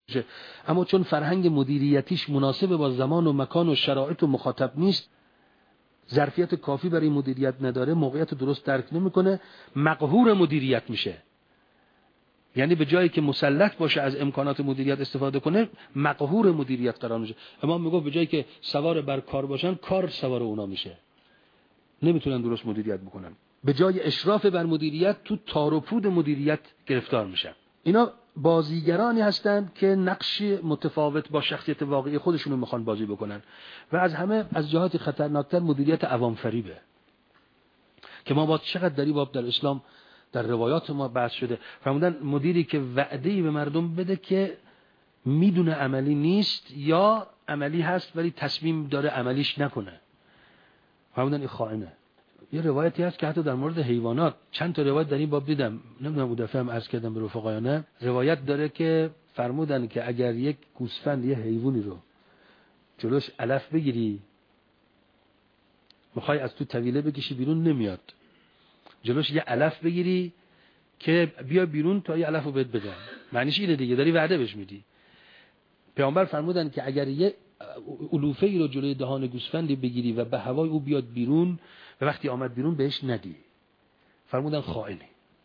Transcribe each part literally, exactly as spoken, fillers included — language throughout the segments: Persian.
اما چون فرهنگ مدیریتیش مناسب با زمان و مکان و شرایط و مخاطب نیست، ظرفیت کافی برای مدیریت نداره، موقعیت درست درک نمیکنه، مقهور مدیریت میشه. یعنی به جایی که مسلط باشه از امکانات مدیریت استفاده کنه، مقهور مدیریت قرار میشه. امام میگه به جایی که سوار بر کار باشن، کار سوار اونا میشه، نمیتونن درست مدیریت بکنن. به جای اشراف بر مدیریت، تو تار و پود مدیریت گرفتار میشن. اینا بازیگرانی هستند که نقش متفاوت با شخصیت واقعی خودشونو میخوان بازی بکنن و از همه از جهات خطرناکتر مدیریت عوام فریبه که ما با چقدر در این باب در اسلام در روایات ما بحث شده. فرمودن مدیری که وعده‌ای به مردم بده که میدونه عملی نیست یا عملی هست ولی تصمیم داره عملیش نکنه، فرمودن این خائنه. یه روایتی هست که حتی در مورد حیوانات، چند تا روایت در این باب دیدم، نمیدونم اون دفعه هم عرض کردم به رفقایانه، روایت داره که فرمودن که اگر یک گوسفند یه حیوانی رو جلوش علف بگیری، میخوای از تو طویله بکشی بیرون نمیاد، جلوش یه علف بگیری که بیا بیرون تا یه علف رو بهت بدم، معنیش اینه دیگه، داری وعده بهش میدی. پیامبر فرمودن که اگر یه علوفه ای رو جلوی دهان گوسفندی بگیری و به هوای او بیاد بیرون و وقتی آمد بیرون بهش ندی، فرمودن خائنی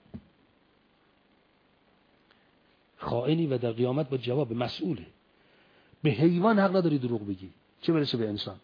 خائنی و در قیامت با جواب مسئوله. به حیوان حق نداری دروغ بگی، چه برسه به انسان.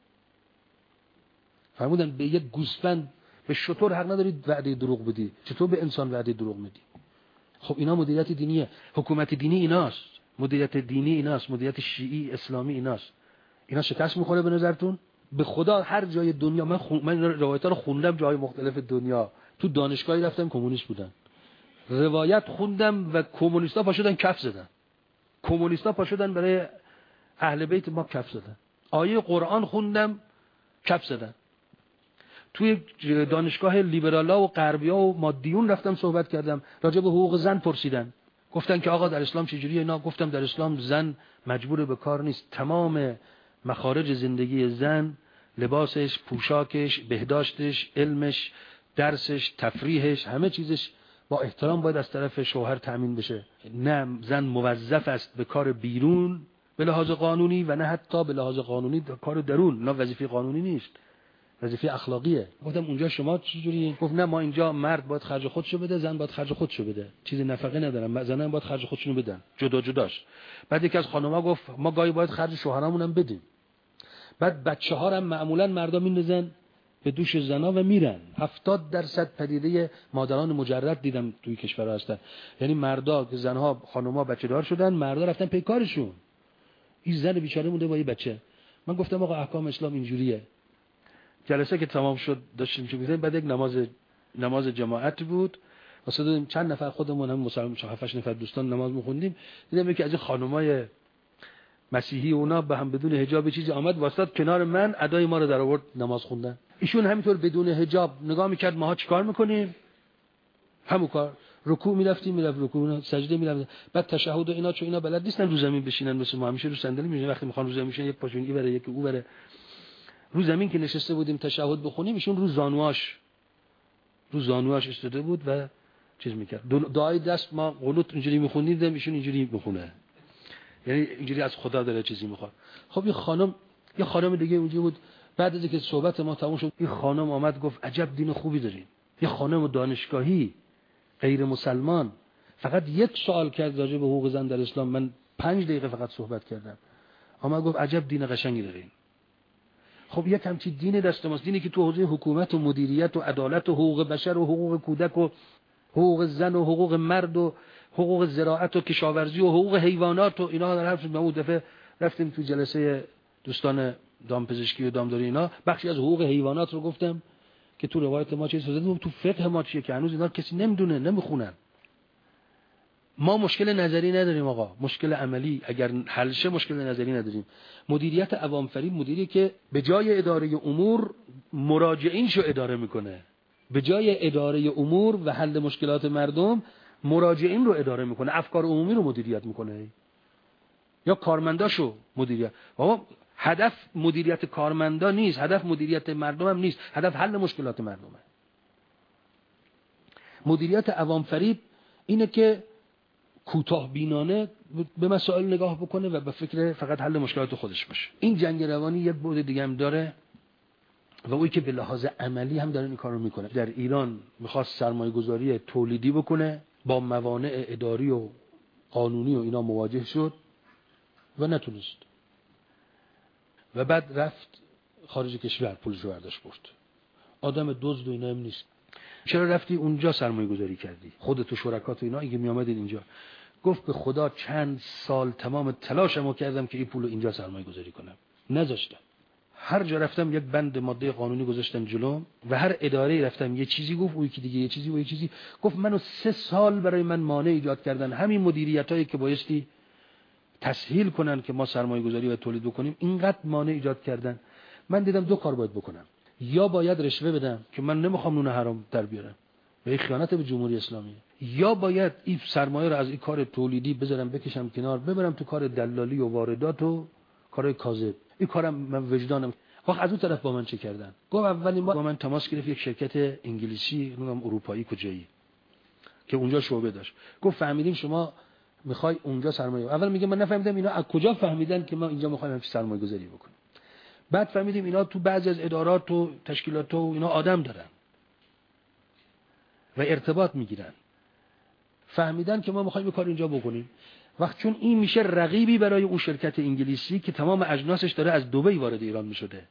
فرمودن به یک گوسفند، به شتر حق نداری وعده دروغ بدی، چطور به انسان وعده دروغ میدی؟ خب اینا مدیریت دینیه، حکومت دینی ایناست، مدیریت دینی ایناست، مدیریت شیعی اسلامی ایناست. اینا شکست میخوره به نظرتون؟ به خدا هر جای دنیا، من خون... من روایت‌ها رو خوندم جای مختلف دنیا، تو دانشگاهی رفتم کمونیست بودن، روایت خوندم و کمونیستا پا شدن کف زدن، کمونیستا پا شدن برای اهل بیت ما کف زدن، آیه قرآن خوندم کف زدن. توی دانشگاه لیبرالا و غربیا و مادیون رفتم صحبت کردم، راجع به حقوق زن پرسیدن، گفتن که آقا در اسلام چجوریه اینا؟ گفتم در اسلام زن مجبور به کار نیست، تمام مخارج زندگی زن، لباسش، پوشاکش، بهداشتش، علمش، درسش، تفریحش، همه چیزش با احترام باید از طرف شوهر تأمین بشه. نه زن موظف است به کار بیرون به لحاظ قانونی و نه حتی به لحاظ قانونی کار درون، نه وظیفه قانونی نیست، وظیفه اخلاقیه. گفتم اونجا شما چجوری؟ گفت نه ما اینجا مرد باید خرج خودشو بده، زن باید خرج خودشو بده، چیزی نفقه ندارن، زنان باید خرج خودشونو بدن جدا جداش. بعد یکی از خانم‌ها گفت ما گاهی باید خرج شوهرامون هم بدیم. بعد بچه‌ها هم معمولا مردا میندازن به دوش زنا و میرن. هفتاد درصد پدیده مادران مجرد دیدم توی کشورها هستن، یعنی مردا که زنها خانم‌ها بچه‌دار شدن، مردا رفتن پی کارشون، این زن بیچاره مونده با یه بچه. من گفتم آقا احکام اسلام اینجوریه. جلسه که تمام شد داشتیم چه می‌گفتیم، بعد یک نماز نماز جماعت بود، واسه دادیم چند نفر خودمون هم مسلمان هفت هشت نفر دوستان نماز می‌خوندیم، دیدم که از خانمای مسیحی اونا به هم بدون حجاب چیزی آمد واسط کنار من ادای ما رو در آورد نماز خوندن. ایشون همینطور بدون حجاب نگاه می‌کرد ماها چیکار می‌کنیم، همون کار، رکوع می‌رفتیم می‌رفت رکوع، سجده می‌رفت، بعد تشهد و اینا، چون اینا بلد نیستن رو زمین بشینن، مثل ما همیشه رو صندلی می‌شینن، وقتی می‌خوان رو زمین بشینن یک پاشون این بره یکی اون بره. رو زمین که نشسته بودیم تشهد بخونیم، ایشون رو زانواش رو زانواش ایستاده بود و چیز می‌کرد، دعای دست ما قنوت اینجوری می‌خوندیم، دیدم ایشون اینجوری می‌خونه، یعنی اینجوری از خدا داره چیزی می‌خواد. خب یه خانم یه خانم دیگه اونجا بود، بعد از اینکه صحبت ما تموم شد این خانم آمد گفت عجب دین خوبی دارین. یه خانم دانشگاهی غیر مسلمان فقط یک سوال کرد راجع به حقوق زن در اسلام، من پنج دقیقه فقط صحبت کردم، آمد گفت عجب دین قشنگی دارین. خب یک همچین دین دست ماست، دینی که تو حوزه حکومت و مدیریت و عدالت و حقوق بشر و حقوق کودک و حقوق زن و حقوق مرد و حقوق زراعت و کشاورزی و حقوق حیوانات و اینا در حرف ما. اون دفعه رفتیم تو جلسه دوستان دامپزشکی و دامداری اینا، بخشی از حقوق حیوانات رو گفتم که تو روایت ما چیزی شده، تو فقه ما چیه که هنوز اینا کسی نمیدونه، نمیخونن. ما مشکل نظری نداریم آقا، مشکل عملی اگر حل شه مشکل نظری نداریم. مدیریت عوام فریب مدیری که به جای اداره امور مراجعینشو اداره میکنه، به جای اداره امور و حل مشکلات مردم مراجعین رو اداره میکنه، افکار عمومی رو مدیریت میکنه یا کارمنداشو مدیریت. بابا هدف مدیریت کارمندا نیست، هدف مدیریت مردم هم نیست، هدف حل مشکلات مردمه. مدیریت عوام فریب اینه که کوتاه بینانه به مسائل نگاه بکنه و به فکر فقط حل مشکلات خودش باشه. این جنگ روانی یک بعد دیگه هم داره و اویی که به لحاظ عملی هم داره این کارو میکنه. در ایران میخواست سرمایه گذاری تولیدی بکنه، با موانع اداری و قانونی و اینا مواجه شد و نتونست و بعد رفت خارج کشور پولشو برداشت برد. آدم دزد و اینا هم نیست. چرا رفتی اونجا سرمایه گذاری کردی؟ خودت و شرکات و اینا اگه می اومدین اینجا. گفت به خدا چند سال تمام تلاشمو کردم که این پولو اینجا سرمایه گذاری کنم، نذاشتم. هر جا رفتم یک بند ماده قانونی گذاشتم جلوم و هر اداره رفتم یه چیزی گفت، اون یکی دیگه یه چیزی و یه چیزی گفت. منو سه سال برای من مانع ایجاد کردن. همین مدیریتایی که بایستی تسهیل کنن که ما سرمایه گذاری و تولید بکنیم اینقدر مانع ایجاد کردن. من دیدم دو کار باید بکنم، یا باید رشوه بدم که من نمیخوام نون حرام در بیارم و این خیانت به جمهوری اسلامی، یا باید این سرمایه رو از این کار تولیدی بذارم بکشم کنار، ببرم تو کار دلالی و واردات و کارهای کاذب. این کارم من وجدانم. وقت از اون طرف با من چه کردن؟ گفت اولی ما با من تماس گرفت یک شرکت انگلیسی، نمیدونم اروپایی کجایی که اونجا شعبه داشت. گفت فهمیدیم شما میخوای اونجا سرمایه. اول میگه من نفهمیدم اینا از کجا فهمیدن که ما اینجا میخوایم همین سرمایه گذاری بکنیم. بعد فهمیدیم اینا تو بعضی از ادارات و تشکیلات و اینا آدم دارن و ارتباط میگیرن. فهمیدن که ما میخوایم این کار اینجا بکنیم. وقت چون این میشه رقیبی برای اون شرکت انگلیسی که تمام اجناسش داره از دبی وارد ایران میشده.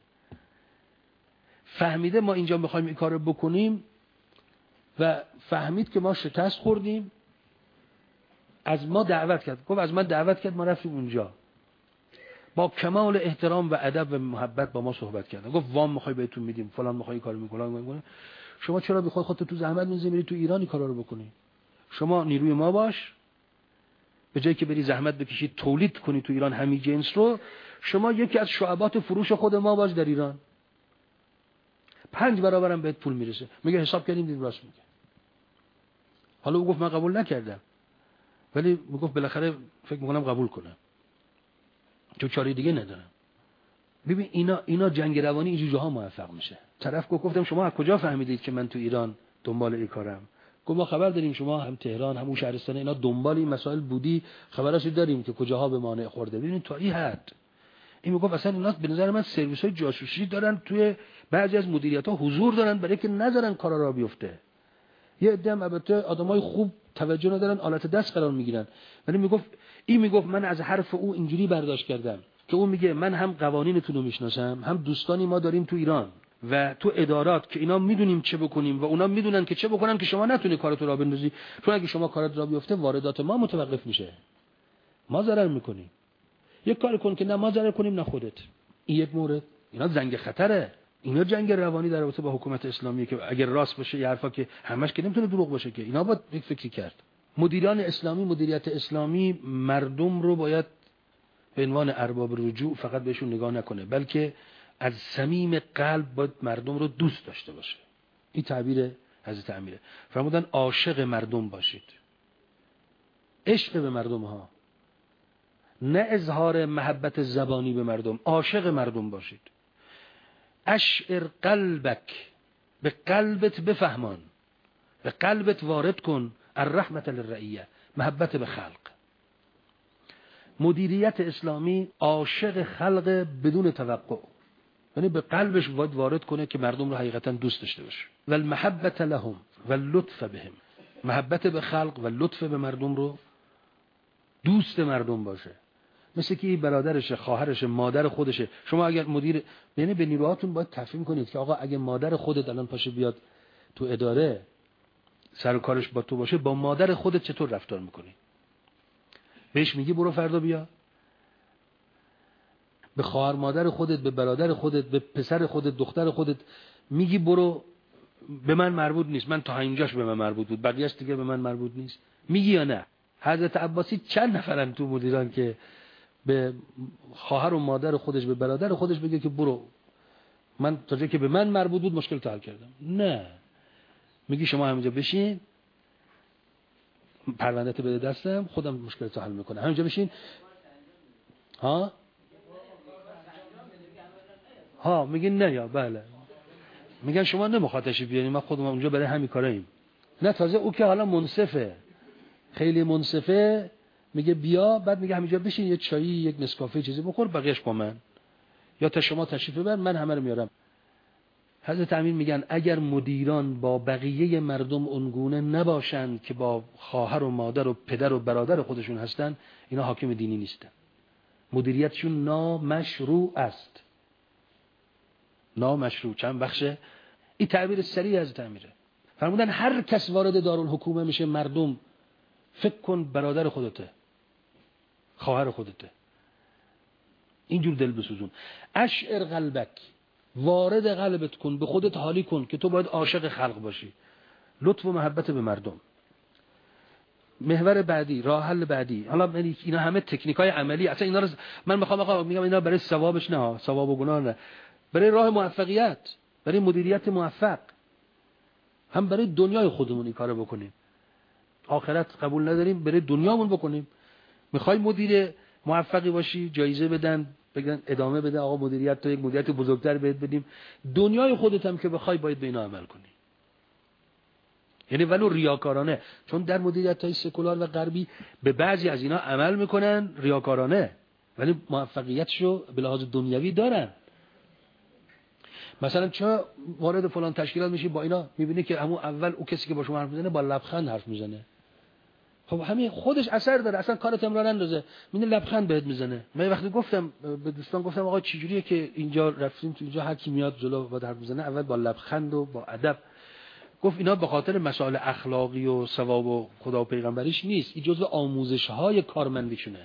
فهمیده ما اینجا میخوایم این کارو بکنیم و فهمید که ما شکست خوردیم. از ما دعوت کرد. گفت از من دعوت کرد، ما رفتیم اونجا. با کمال احترام و ادب و محبت با ما صحبت کرد. گفت وام میخوای بهتون میدیم، فلان میخوای کارو میکنی. شما چرا بخوای خودت تو زحمت میزنی بری تو ایرانی کارا رو بکنی؟ شما نیروی ما باش، به جایی که بری زحمت بکشی تولید کنی تو ایران همین جنس رو، شما یکی از شعبات فروش خود ما باش در ایران. پنج برابرم بهت پول میرسه. میگه حساب کردیم دید راست میگه. حالا او گفت من قبول نکردم، ولی میگفت بالاخره فکر میکنم قبول کنم چون چاره دیگه ندارم. ببین اینا اینا جنگ روانی اینجوری جاها موفق میشه. طرف گفتم شما از کجا فهمیدید که من تو ایران دنبال این کارم؟ گفت ما خبر داریم شما هم تهران هم شهرستان اینا دنبال این مسائل بودی، خبراشو داریم که کجاها به مانع خورده. ببینید تا این حد. این میگفت اصلا اینا به نظر من سرویس‌های جاسوسی دارن، توی بعضی از مدیریت‌ها حضور دارن برای که نذارن کارا را بیفته. یه عده هم البته آدمای خوب توجه ندارن، آلت دست قرار میگیرن. ولی میگفت این میگفت من از حرف او اینجوری برداشت کردم که اون میگه من هم قوانینتون رو میشناسم، هم دوستانی ما داریم تو ایران و تو ادارات که اینا میدونیم چه بکنیم و اونا میدونن که چه بکنن که شما نتونی کارتو را بندازی، چون اگه شما کارت را بیفته واردات ما متوقف میشه، ما ضرر میکنیم. یک کار کن که نه ما ضرر کنیم نه خودت. این یک مورد. اینا زنگ خطره. اینا جنگ روانی در رابطه با حکومت اسلامی که اگر راست باشه یه حرفا که همش که نمیتونه دروغ باشه که اینا باید یک فکری کرد. مدیران اسلامی، مدیریت اسلامی مردم رو باید به عنوان ارباب رجوع فقط بهشون نگاه نکنه، بلکه از صمیم قلب باید مردم رو دوست داشته باشه. این تعبیر حضرت امیره. فرمودن عاشق مردم باشید. عشق به مردم ها، نه اظهار محبت زبانی به مردم. عاشق مردم باشید. اشعر قلبک، به قلبت بفهمان، به قلبت وارد کن الرحمت للرعیه، محبت به خلق. مدیریت اسلامی عاشق خلق بدون توقع، یعنی به قلبش باید وارد کنه که مردم رو حقیقتا دوست داشته باشه. و المحبت لهم و اللطف بهم، محبت به خلق و لطف به مردم رو دوست مردم باشه. مثل که برادرشه، خواهرشه، مادر خودشه. شما اگر مدیر، یعنی به نیروهاتون باید تفهیم کنید که آقا اگه مادر خودت الان پاشه بیاد تو اداره سر و کارش با تو باشه، با مادر خودت چطور رفتار میکنی؟ بهش میگی برو فردا بیا؟ به خواهر مادر خودت، به برادر خودت، به پسر خودت، دختر خودت میگی برو؟ به من مربوط نیست، من تا اینجاش به من مربوط بود، بقیه‌اش دیگه به من مربوط نیست. میگی یا نه؟ حضرت عباسی چند نفرن تو مدیران که به خواهر و مادر خودش، به برادر خودش بگه که برو، من تا جایی که به من مربوط بود مشکل حل کردم؟ نه، میگی شما همینجا بشین، پرونده‌ت بده دستم، خودم مشکلت حل میکنم، همینجا بشین. ها ها میگن نه یا بله، میگن شما نمیخواد تشریف بیارین، ما خودمون اونجا برای همین کاراییم. نه تازه او که حالا منصفه، خیلی منصفه میگه بیا، بعد میگه همینجا بشین یه چایی یک نسکافه چیزی بخور بقیه‌اش با من، یا تا شما تشریف ببر من همه رو میارم. حضرت امیر میگن اگر مدیران با بقیه مردم اونگونه نباشند که با خواهر و مادر و پدر و برادر خودشون هستن، اینا حاکم دینی نیستن. مدیریتشون نامشروع است. نامشروع. چند بخشه؟ این تعبیر سریع از تعمیره. فرمودن هر کس وارد دارالحکومه میشه مردم فکر کن برادر خودته، خواهر خودته، اینجور دل بسوزون. اشعر قلبک، وارد قلبت کن، به خودت حالی کن که تو باید عاشق خلق باشی. لطف و محبت به مردم. محور بعدی، راه حل بعدی. حالا اینا همه تکنیکای عملی، اصلا اینا رو من میخوام آقا میگم اینا برای ثوابش نه، ثواب و گناه نه، برای راه موفقیت، برای مدیریت موفق، هم برای دنیای خودمون این کارو بکنیم. آخرت قبول نداریم، برای دنیامون بکنیم. میخوای مدیر موفقی باشی، جایزه بدن، بگن ادامه بده آقا مدیریت تو یک مدیریت بزرگتر بهت بدیم. دنیای خودت هم که بخوای باید به اینا عمل کنی. یعنی ولو ریاکارانه، چون در مدیریت‌های سکولار و غربی به بعضی از اینا عمل میکنن ریاکارانه، ولی موفقیتشو به لحاظ دنیوی دارن. مثلا چه وارد فلان تشکیلات میشی با اینا میبینی که همون اول او کسی که با شما حرف میزنه با لبخند حرف میزنه. خب همین خودش اثر داره، اصلا کارت امرار اندازه، میونه لبخند بهت میزنه. من وقتی گفتم به دوستان گفتم آقا چه جوریه که اینجا رفتیم تو اینجا هر کی میاد جلو با حرف میزنه اول با لبخند و با ادب. گفت اینا به خاطر مسائل اخلاقی و ثواب و خدا و پیغمبریش نیست، این جزء آموزش‌های کارمندیشونه.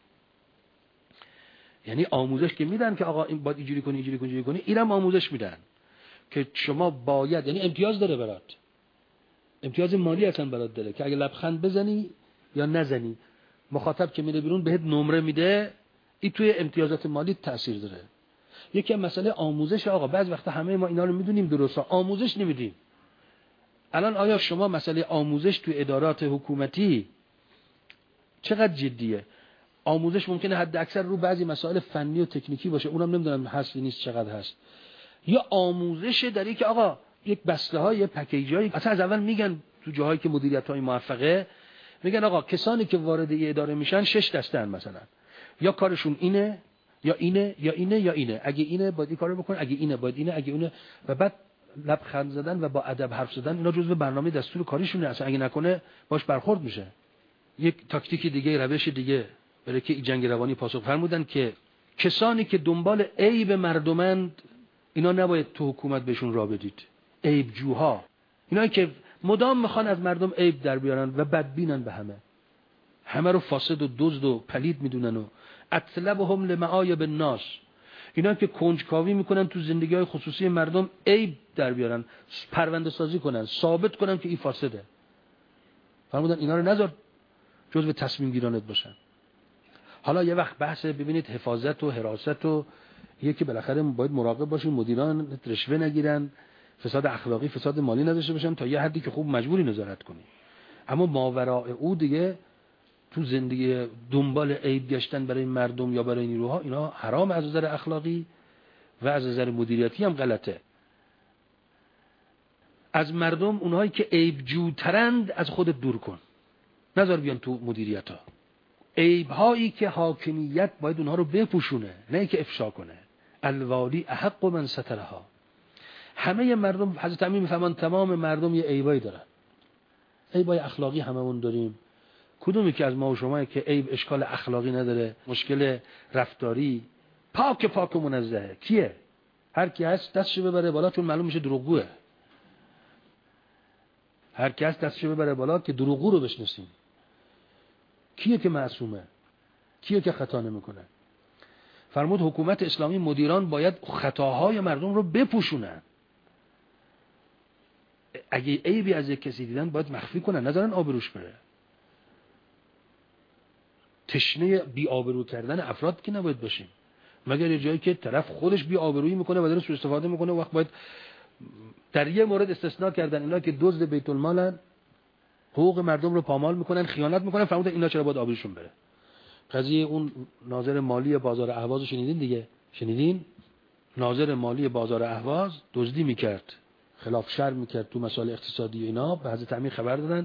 یعنی آموزش که میدن که آقا این باید اینجوری کنی اینجوری کنی اینجوری کنی، اینم آموزش میدن که شما باید، یعنی امتیاز داره برات، امتیاز مالی اصلا برات داره که اگه لبخند بزنی یا نزنی، مخاطب که میره بیرون بهت نمره میده، این توی امتیازات مالی تاثیر داره. یکی از مسئله آموزش آقا، بعض وقتا همه ما اینا رو میدونیم درسته، آموزش نمیدیم. الان آیا شما مسئله آموزش توی ادارات حکومتی چقدر جدیه؟ آموزش ممکنه حد اکثر رو بعضی مسائل فنی و تکنیکی باشه، اونم نمیدونم هست یا نیست، چقدر هست. یا آموزش در این که آقا یک بسته های پکیجایی اصلا از اول میگن تو جاهایی که مدیریت های موفقه، میگن آقا کسانی که وارد این اداره میشن شش دسته ان، مثلا یا کارشون اینه یا اینه یا اینه یا اینه، اگه اینه باید این کارو بکن، اگه اینه باید اینه، اگه اونه، و بعد لبخند زدن و با ادب حرف زدن اینا جزء برنامه دستور کاریشونه، اصلا اگه نکنه باش برخورد میشه. یک تاکتیک دیگه، روش دیگه برای که جنگ روانی پاسخ فرمودن که کسانی که دنبال عیب مردمند اینا نباید تو حکومت بهشون راه بدید. عیب جوها، اینایی که مدام میخوان از مردم عیب در بیارن و بدبینن به همه، همه رو فاسد و دزد و پلید میدونن و اطلبهم لمعایب الناس، اینا که کنجکاوی میکنن تو زندگی‌های خصوصی مردم عیب در بیارن، پرونده سازی کنن، ثابت کنن که این فاسده. فرمودن اینا رو نذار جزو تصمیم گیرانت باشن. حالا یه وقت بحث ببینید حفاظت و حراست و یکی بالاخره باید مراقب باشیم مدیران رشوه نگیرن، فساد اخلاقی فساد مالی نداشته باشن، تا یه حدی که خوب مجبوری نظارت کنی. اما ماوراء او دیگه تو زندگی دنبال عیب گشتن برای مردم یا برای نیروها، اینا حرام از نظر اخلاقی و از نظر مدیریتی هم غلطه. از مردم اونهایی که عیب جوترند از خودت دور کن، نذار بیان تو مدیریت ها. عیب هایی که حاکمیت باید اونها رو بپوشونه، نه که افشا کنه. الوالی احق من سترها. همه مردم، حضرت امیر میفهمن تمام مردم یه عیبایی دارن. عیبای اخلاقی هممون داریم. کدومی که از ما و شما که عیب اشکال اخلاقی نداره، مشکل رفتاری پاک پاک و منزهه؟ کیه؟ هر کی هست دستشو ببره بالا، چون معلوم میشه دروغگوه. هر کی هست دستشو ببره بالا که دروغگو رو بشناسیم. کیه که معصومه؟ کیه که خطا نمیکنه؟ فرمود حکومت اسلامی مدیران باید خطاهای مردم رو بپوشونن. اگه عیبی از یک کسی دیدن باید مخفی کنن، نذارن آبروش بره. تشنه بی آبرو کردن افراد که نباید باشیم، مگر یه جایی که طرف خودش بی آبرویی میکنه و داره سوء استفاده میکنه، وقت باید در یه مورد استثناء کردن. اینا که دزد بیت المالن، حقوق مردم رو پامال میکنن، خیانت میکنن، فرمودن اینا چرا باید آبروشون بره. قضیه اون ناظر مالی بازار اهواز شنیدین دیگه؟ شنیدین؟ ناظر مالی بازار اهواز دزدی میکرد، خلاف شرع میکرد تو مسائل اقتصادی و اینا. به حضرت امیر خبر دادن،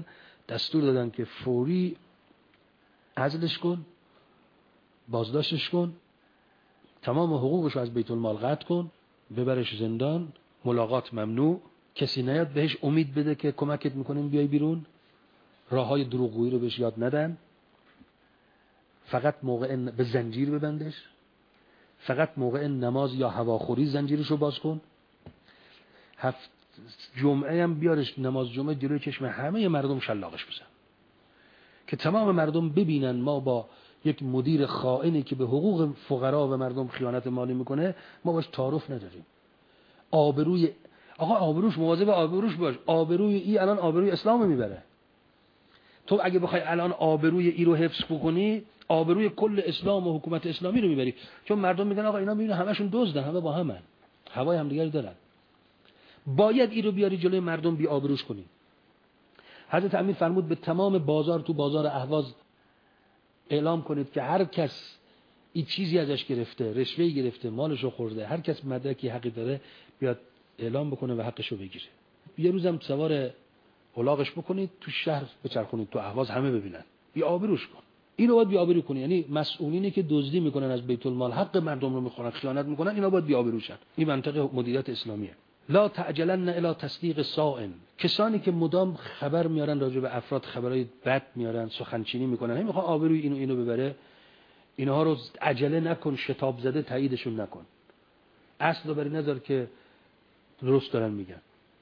دستور دادن که فوری عزلش کن، بازداشتش کن، تمام حقوقش رو از بیت المال قطع کن، ببرش زندان، ملاقات ممنوع، کسی نیاد بهش امید بده که کمکت میکنیم بیای بیرون، راههای دروغگویی رو بهش یاد ندن، فقط موقع به زنجیر ببندش، فقط موقع نماز یا هواخوری زنجیرش رو باز کن، هفت جمعه هم بیارش نماز جمعه جلوی چشم همه مردم شلاقش بزن که تمام مردم ببینن ما با یک مدیر خائنی که به حقوق فقرا و مردم خیانت مالی میکنه ما باش تعارف نداریم. آبروی آقا آبروش مواظب آبروش باش، آبروی ای الان آبروی اسلام میبره. تو اگه بخوای الان آبروی ای رو حفظ بکنی آبروی کل اسلام و حکومت اسلامی رو میبری، چون مردم میگن آقا اینا میبینن همشون دزدن، همه با همن، هوای همدیگه رو دارن. باید ای رو بیاری جلوی مردم بی آبروش کنی. حضرت امیر فرمود به تمام بازار تو بازار اهواز اعلام کنید که هر کس این چیزی ازش گرفته، رشوه‌ای گرفته، مالشو خورده، هر کس مدرکی حقی داره بیاد اعلام بکنه و حقشو بگیره. یه روزم سوار الاغش بکنید تو شهر بچرخونید تو اهواز همه ببینن، بی آبروش کن. اینو باید بی آبرو کنی، یعنی مسئولینی که دزدی میکنن از بیت المال، حق مردم رو میخورن، خیانت میکنن، اینا باید بی آبروشن. این منطق مدیریت اسلامیه. لا تعجلن الی تصدیق الصائن. کسانی که مدام خبر میارن راجع به افراد، خبرای بد میارن، سخنچینی میکنن، همین میخوان آبروی اینو اینو ببره، اینها رو عجله نکن، شتاب زده تاییدشون نکن. اصل رو بری نذار که درست دارن میگن.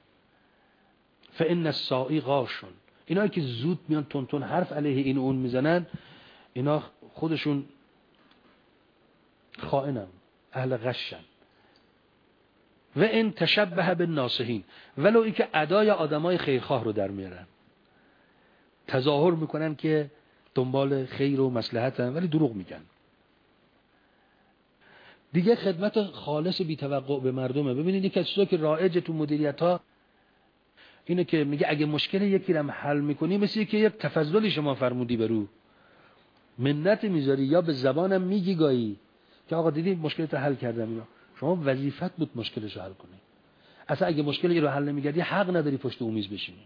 فإن الساعی غاشون. اینا که زود میان تون تون حرف علیه این اون میزنن، اینا خودشون خائنن، اهل غشن. و این تشبه بالناصحین، ولو ای که ادای آدمای خیرخواه رو در میارن، تظاهر میکنن که دنبال خیر و مصلحتن ولی دروغ میگن. دیگه خدمت خالص بی توقع به مردمه. ببینید یک از چیزا که رایج تو مدیریت ها اینه که میگه اگه مشکل یکی رو حل میکنی، مثل که یک تفضلی شما فرمودی برو، منت میذاری یا به زبانم میگی گاهی که آقا دیدی مشکلت رو حل کردم، اینا شما وظیفت بود مشکلش رو حل کنی. اصلا اگه مشکلی رو حل نمی‌کردی حق نداری پشت او میز بشینی.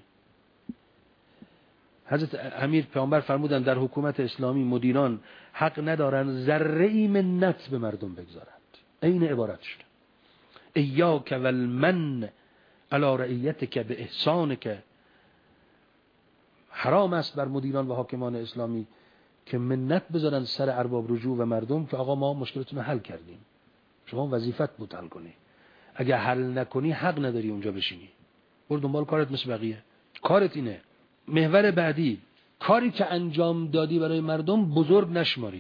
حضرت امیر پیامبر فرمودن در حکومت اسلامی مدیران حق ندارن ذره‌ای منت به مردم بگذارند. این عبارتش. ایاک والمن علی رعیتک به احسانک. حرام است بر مدیران و حاکمان اسلامی که منت بذارن سر ارباب رجوع و مردم که آقا ما مشکلتون رو حل کردیم، شما وظیفت بود حل کنی. اگه حل نکنی حق نداری اونجا بشینی، برو دنبال کارت مثل بقیه. کارت اینه. محور بعدی، کاری که انجام دادی برای مردم بزرگ نشماری.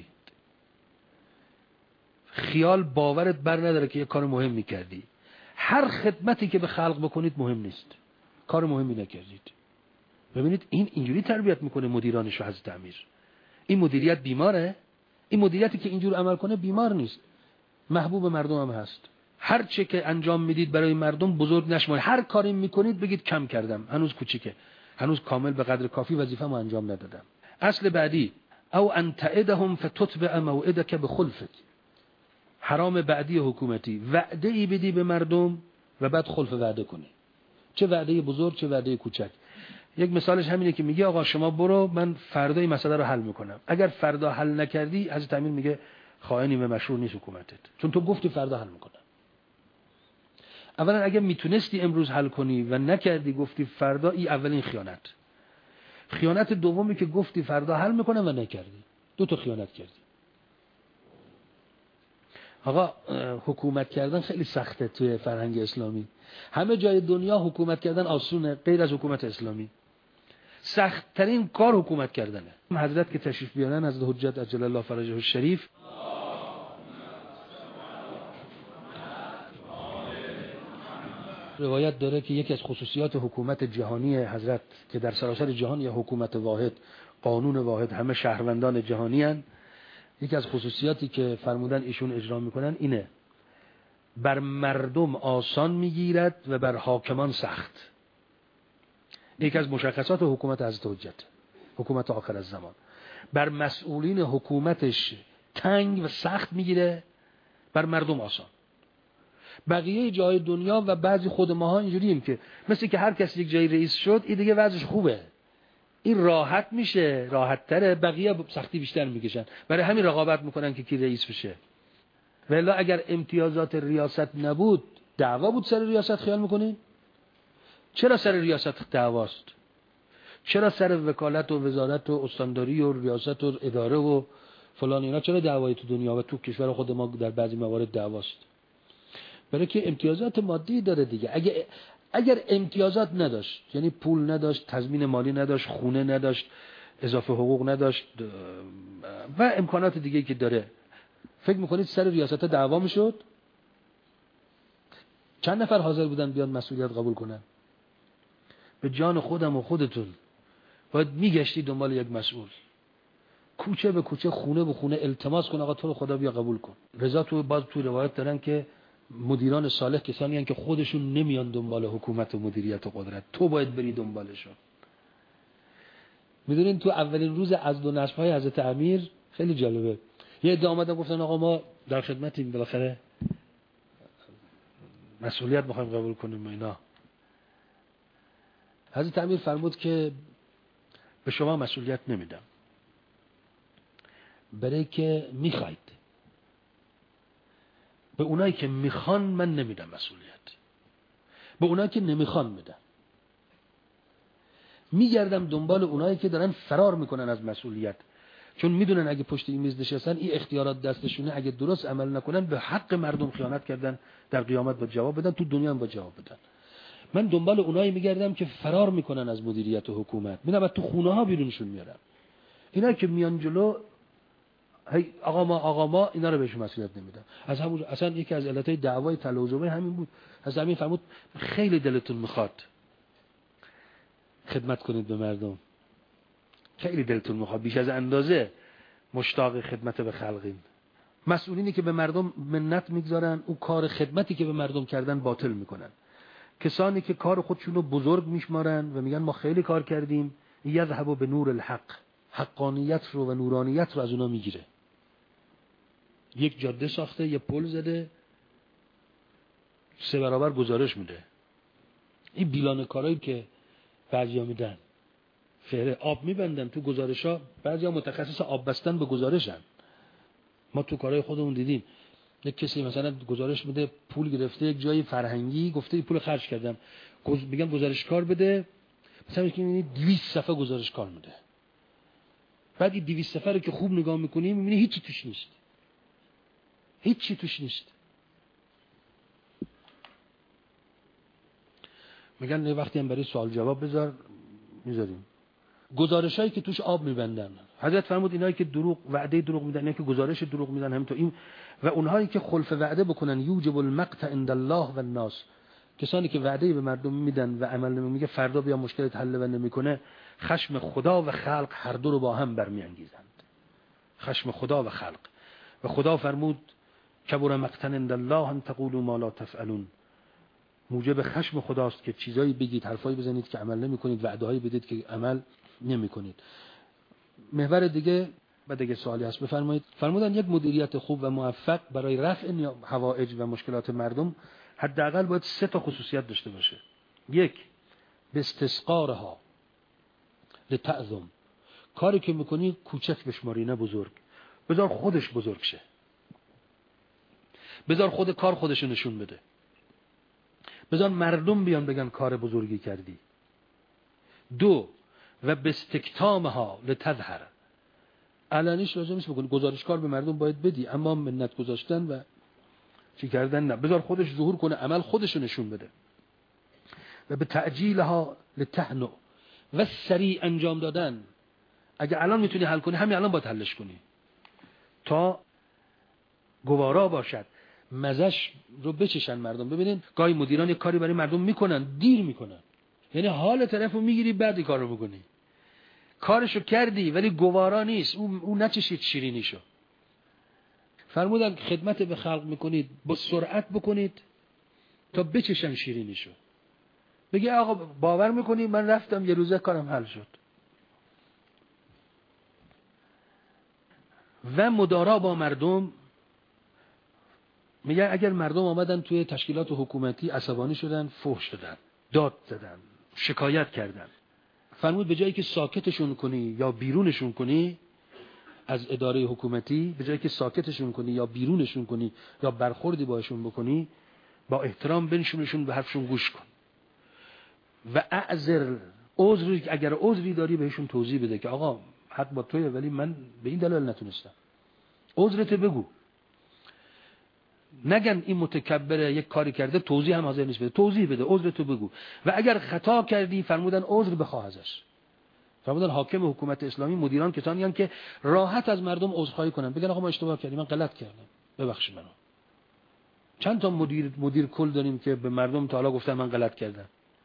خیال باورت بر نداره که یه کار مهم میکردی. هر خدمتی که به خلق بکنید مهم نیست، کار مهمی نکردید. ببینید این اینجوری تربیت میکنه مدیرانش. حضرت امیر این مدیریت بیماره. این مدیریتی که اینجور عمل کنه بیمار نیست، محبوب مردم هم هست. هر چه که انجام میدید برای مردم بزرگ نشمارید. هر کاری میکنید بگید کم کردم، هنوز کوچیکه، هنوز کامل به قدر کافی وظیفه‌مو انجام ندادم. اصل بعدی، او ان تعدهم فتتبع موعدک بخلفت. حرام بعدی حکومتی، وعده ای بدی به مردم و بعد خلف وعده کنی، چه وعده بزرگ چه وعده کوچک. یک مثالش همینه که میگه آقا شما برو من فردا این مسئله رو حل میکنم. اگر فردا حل نکردی، حضرت امیر میگه خائنی و مشروع نیست حکومتت، چون تو گفتی فردا حل میکنم. اولا اگه میتونستی امروز حل کنی و نکردی گفتی فردا، این اولین خیانت. خیانت دومی که گفتی فردا حل میکنم و نکردی، دو تا خیانت کردی. آقا حکومت کردن خیلی سخته توی فرهنگ اسلامی. همه جای دنیا حکومت کردن آسونه غیر از حکومت اسلامی. سخت ترین کار حکومت کردنه. حضرت که تشریف بیارن، حضرت حجت عجل الله فرجه الشریف، روایت داره که یکی از خصوصیات حکومت جهانی حضرت که در سراسر جهان یا حکومت واحد، قانون واحد، همه شهروندان جهانی هن، یکی از خصوصیاتی که فرمودن ایشون اجرا میکنن اینه: بر مردم آسان میگیرد و بر حاکمان سخت. یکی از مشخصات حکومت حضرت حجت، حکومت آخر الزمان، بر مسئولین حکومتش تنگ و سخت میگیره، بر مردم آسان. بقیه جای دنیا و بعضی خود ماها اینجوریم که مثل که هر کسی یک جای رئیس شد این دیگه وضعش خوبه، این راحت میشه، راحت تره، بقیه سختی بیشتر میکشن. برای همین رقابت میکنن که کی رئیس بشه. ولی اگر امتیازات ریاست نبود دعوا بود سر ریاست. خیال میکنین؟ چرا سر ریاست دعواست؟ چرا سر وکالت و وزارت و استانداری و ریاست و اداره و فلان اینا چرا دعوایی تو دنیا و تو کشور خود ما در بعضی موارد دعواست؟ برای که امتیازات مادی داره دیگه. اگه اگر امتیازات نداشت، یعنی پول نداشت، تضمین مالی نداشت، خونه نداشت، اضافه حقوق نداشت و امکانات دیگه که داره، فکر میکنید سر ریاست دعوا میشد؟ چند نفر حاضر بودن بیان مسئولیت قبول کنن؟ به جان خودم و خودتون باید میگشتی دنبال یک مسئول، کوچه به کوچه، خونه به خونه التماس کن آقا تو رو خدا بیا قبول کن. رضا تو باز تو روایت دارن که مدیران صالح کسانی هستند که خودشون نمیان دنبال حکومت و مدیریت و قدرت، تو باید بری دنبالشون. میدونین تو اولین روز عزل و نصب های حضرت امیر خیلی جالبه، یه عده اومدن گفتن آقا ما در خدمتیم، بالاخره مسئولیت میخوایم قبول کنیم و اینا. حضرت امیر فرمود که به شما مسئولیت نمیدم، برای که میخواید. به اونایی که میخوان من نمیدم مسئولیت، به اونایی که نمیخوان میدم. میگردم دنبال اونایی که دارن فرار میکنن از مسئولیت، چون میدونن اگه پشت این میز نشستن این اختیارات دستشونه، اگه درست عمل نکنن به حق مردم خیانت کردن، در قیامت با جواب بدن، تو دنیا هم با جواب بدن. من دنبال اونایی میگردم که فرار میکنن از مدیریت و حکومت، میرم تو خونه ها بیرونشون میارم. اینا که میان جلو هی آقا ما آقا ما اینا رو بهشون مسئولیت نمیدم. از همون اصلا یکی از علتهای دعوای تلوزمه همین بود. از همین فرمود خیلی دلتون میخواد خدمت کنید به مردم، خیلی دلتون میخواد، بیش از اندازه مشتاق خدمت به خلقین. مسئولینی که به مردم منت میگذارن او کار خدمتی که به مردم کردن باطل میکنن. کسانی که کار خودشونو بزرگ میشمارن و میگن ما خیلی کار کردیم، یذهب به نور الحق، حقانیت رو و نورانیت رو از اونا میگیره. یک جاده ساخته، یه پل زده، سه برابر گزارش میده. این بیلان کارایی که بعضیا میدن، فهره آب میبندن تو گزارشا، بعضیا متخصص آب بستن به گزارشن. ما تو کارهای خودمون دیدیم یک کسی مثلا گزارش میده، پول گرفته یک جای فرهنگی، گفته این پول خرج کردم، میگم گزارشکار بده، مثلا میگیم دویست صفحه گزارشکار میده. بعد این دویست صفحه رو که خوب نگاه میکنیم میبینی هیچی توش نیست، هیچی توش نیست. میگن نه وقتی هم برای سوال جواب بذار، میذاریم. گزارشایی که توش آب میبندن، حضرت فرمود اینایی که دروغ وعده دروغ میدن، اینایی که گزارش دروغ میدن، همینطور این و اونهایی که خلف وعده بکنن، یوجب المقت عند الله و الناس، کسانی که وعده به مردم میدن و عمل نمیکنه، فردا بیا مشکلت حل و نمیکنه، خشم خدا و خلق هر دو رو با هم برمیانگیزند. خشم خدا و خلق. و خدا فرمود کبر مقتا عند الله ان تقولوا ما لا تفعلون، موجب خشم خداست که چیزایی بگید، حرفایی بزنید که عمل نمیکنید، وعده‌هایی بدید که عمل نمیکنید. محور دیگه بعد دیگه سوالی هست بفرمایید. فرمودن یک مدیریت خوب و موفق برای رفع حوائج و مشکلات مردم حداقل باید سه تا خصوصیت داشته باشه. یک، به استسقارها لتعظم، کاری که میکنی کوچک بشماری نه بزرگ، بذار خودش بزرگ شه، بذار خود کار خودش نشون بده، بذار مردم بیان بگن کار بزرگی کردی. دو، و بستکتامها لتظهر، علنیش لازم نیست بکنی، گزارشکار به مردم باید بدی، اما منت گذاشتن و چی کردن نه، بذار خودش ظهور کنه، عمل خودش نشون بده. و به تعجیلها لتهنؤ، و سریع انجام دادن. اگه الان میتونی حل کنی همین الان باید حلش کنی تا گوارا باشد، مزش رو بچشن مردم. ببینین گاهی مدیران یک کاری برای مردم میکنن دیر میکنن، یعنی حال طرفو میگیری بعد کار رو بکنی، کارشو کردی ولی گوارا نیست، اون اون نچشید شیرینیشو. فرمودن خدمت به خلق میکنید با سرعت بکنید تا بچشن شیرینیشو. بگی آقا باور میکنی من رفتم یه روزه کارم حل شد. و مدارا با مردم، میگه اگر مردم آمدن توی تشکیلات حکومتی عصبانی شدن، فحش دادن، داد زدن، شکایت کردن، فرمود به جایی که ساکتشون کنی یا بیرونشون کنی از اداره حکومتی، به جایی که ساکتشون کنی یا بیرونشون کنی یا برخوردی باشون بکنی، با احترام بنشونشون، به حرفشون گوش کن و اعذر، عذر اگر عذری داری بهشون توضیح بده که آقا حق با توئه ولی من به این دلیل نتونستم. عذرت بگو. نگن این متکبره یک کاری کرده توضیح هم حاضر نیست بده. توضیح بده، عذرت بگو. و اگر خطا کردی فرمودن عذر بخواه ازش. فرمودن حاکم حکومت اسلامی، مدیران کسانی هستند که راحت از مردم عذرخواهی کنن، بگن آقا ما اشتباه کردیم، من غلط کردم، ببخشید منو. چند تا مدیر مدیر کل داریم که به مردم تا حالا گفتن من غلط کردم.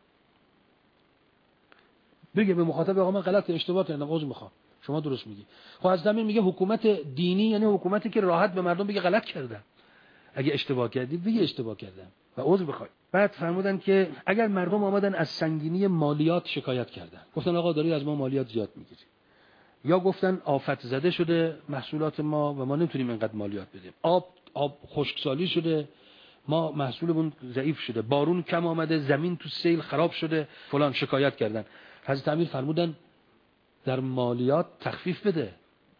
بگه به مخاطب آقا من غلط اشتباه کردم، عذر میخوام، شما درست میگی. خب از همین میگه حکومت دینی یعنی حکومتی که راحت به مردم بگه غلط کردم، اگه اشتباه کردی بگه اشتباه کردم و عذر بخوای. بعد فرمودن که اگر مردم آمدن از سنگینی مالیات شکایت کردن، گفتن آقا دارید از ما مالیات زیاد میگیری، یا گفتن آفت زده شده محصولات ما و ما نمیتونیم اینقدر مالیات بدیم، آب آب خشکسالی شده، ما محصولمون ضعیف شده، بارون کم آمده، زمین تو سیل خراب شده، فلان، شکایت کردن. حضرت امیر فرمودن در مالیات تخفیف بده.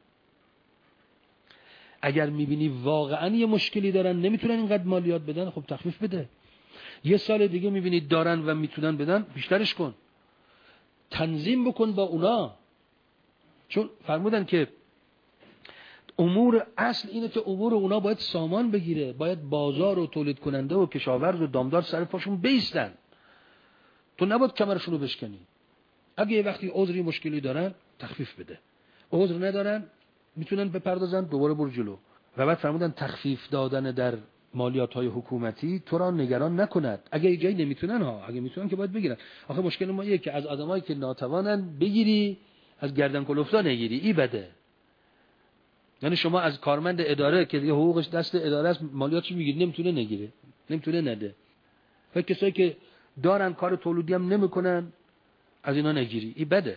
اگر میبینی واقعا یه مشکلی دارن نمیتونن اینقدر مالیات بدن، خب تخفیف بده. یه سال دیگه میبینی دارن و میتونن بدن، بیشترش کن، تنظیم بکن با اونا. چون فرمودن که امور اصل اینه که امور اونا باید سامان بگیره، باید بازار و تولید کننده و کشاورز و دامدار سر پاشون بیستن، تو نباید کمرشون رو بشکنی. اگه یه وقتی عذری مشکلی دارن تخفیف بده، عذر ندارن میتونن بپردازن، دوباره برو جلو. و بعد فرمودن تخفیف دادن در مالیات های حکومتی تو را نگران نکند. اگه یه جایی نمیتونن ها، اگه میتونن که باید بگیرن. آخه مشکل ما اینه که از آدمایی که ناتوانن بگیری، از گردن کلفتا نگیری، این بده. یعنی شما از کارمند اداره که دیگه حقوقش دست اداره است مالیاتش میگیری، نمیتونه نگیره، نمیتونه نده. و کسایی که دارن کار تولیدی هم نمیکنن از اینا نگیری، این بده.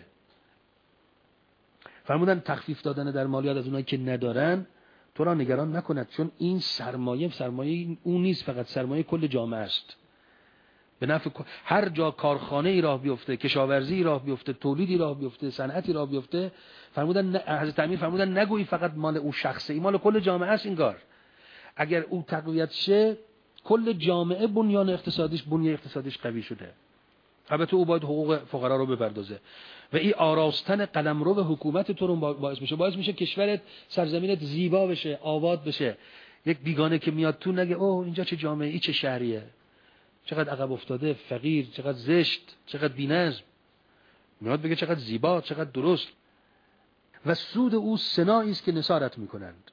فرمودن تخفیف دادن در مالیات از اونایی که ندارن تو را نگران نکند، چون این سرمایه سرمایه اون نیست، فقط سرمایه کل جامعه است. به نفع هر جا کارخانه ای راه بیفته، کشاورزی راه بیفته، تولیدی راه بیفته، صنعتی راه بیفته، فرمودن حضرت امیر فرمودن نگویی فقط مال اون شخصه، این مال کل جامعه است. اینگار اگر او تقویت شه کل جامعه بنیان اقتصادیش بنیان اقتصادیش قوی شده. البته او باید حقوق فقرا رو بپردازه و این آراستن قلمرو حکومت تو رو باعث میشه باعث میشه کشورت، سرزمینت زیبا بشه، آباد بشه. یک بیگانه که میاد تو نگه اوه اینجا چه جامعه ای، چه شهریه، چقدر عقب افتاده، فقیر، چقدر زشت، چقدر بی‌نظم. میاد بگه چقدر زیبا، چقدر درست. و سود او سنایی است که نثارت میکنند.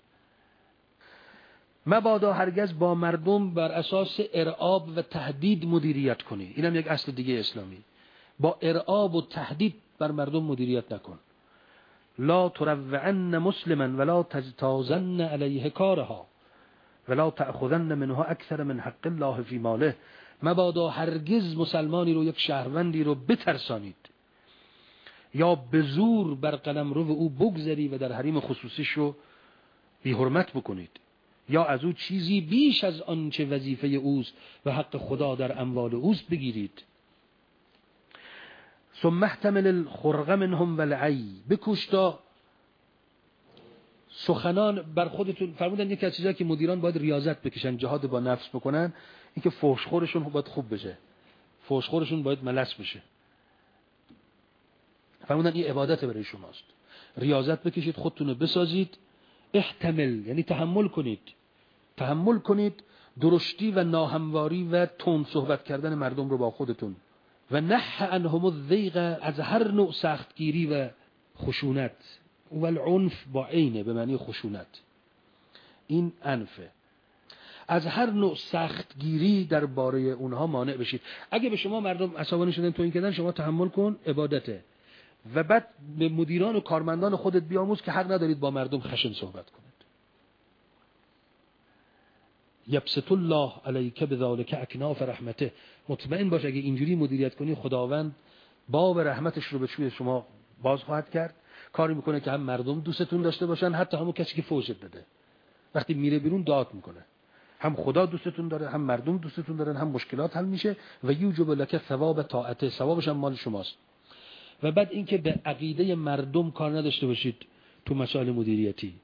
مبادا هرگز با مردم بر اساس ارعاب و تهدید مدیریت کنی. اینم یک اصل دیگه اسلامی. با ارعاب و تهدید بر مردم مدیریت نکن. لا تروعن مسلما ولا تجتازن علیه کارها ولا تأخذن منها اکثر من حق الله فی ماله. مبادا هرگز مسلمانی رو، یک شهروندی رو بترسانید یا به زور بر قلمرو او بگذری و در حریم خصوصیش رو بی حرمت بکنید یا از او چیزی بیش از آنچه وظیفه اوست و حق خدا در اموال اوست بگیرید. ثم احتمل الخرق منهم والعی. بکوش تا سخنان بر خودتون. فرمودن یکی از چیزایی که مدیران باید ریاضت بکشن، جهاد با نفس بکنن، این که فحشخورشون باید خوب بشه، فحشخورشون باید ملس بشه. فرمودن این عبادت برای شماست، ریاضت بکشید، خودتون رو بسازید. احتمل یعنی تحمل کنید، تحمل کنید درشتی و ناهمواری و تند صحبت کردن مردم رو با خودتون. و نح عنهم الضیق، از هر نوع سختگیری و خشونت. و العنف با عینه به معنی خشونت، این عنفه. از هر نوع سختگیری درباره اونها مانع بشید. اگه به شما مردم عصبانی شدن تو این کردن، شما تحمل کن، عبادته. و بعد به مدیران و کارمندان خودت بیاموز که حق ندارید با مردم خشن صحبت کنید. یبسط الله علیک بذلک اکناف رحمته. مطمئن باش اگه اینجوری مدیریت کنی خداوند باب رحمتش رو به سوی شما باز خواهد کرد. کاری میکنه که هم مردم دوستتون داشته باشن، حتی همون کسی که فوشت بده وقتی میره بیرون داد میکنه. هم خدا دوستتون داره، هم مردم دوستتون دارن، هم مشکلات حل میشه. و یوجب لک ثواب طاعته، ثوابش هم مال شماست. و بعد اینکه به عقیده مردم کار نداشته باشید تو مسائل مدیریتی.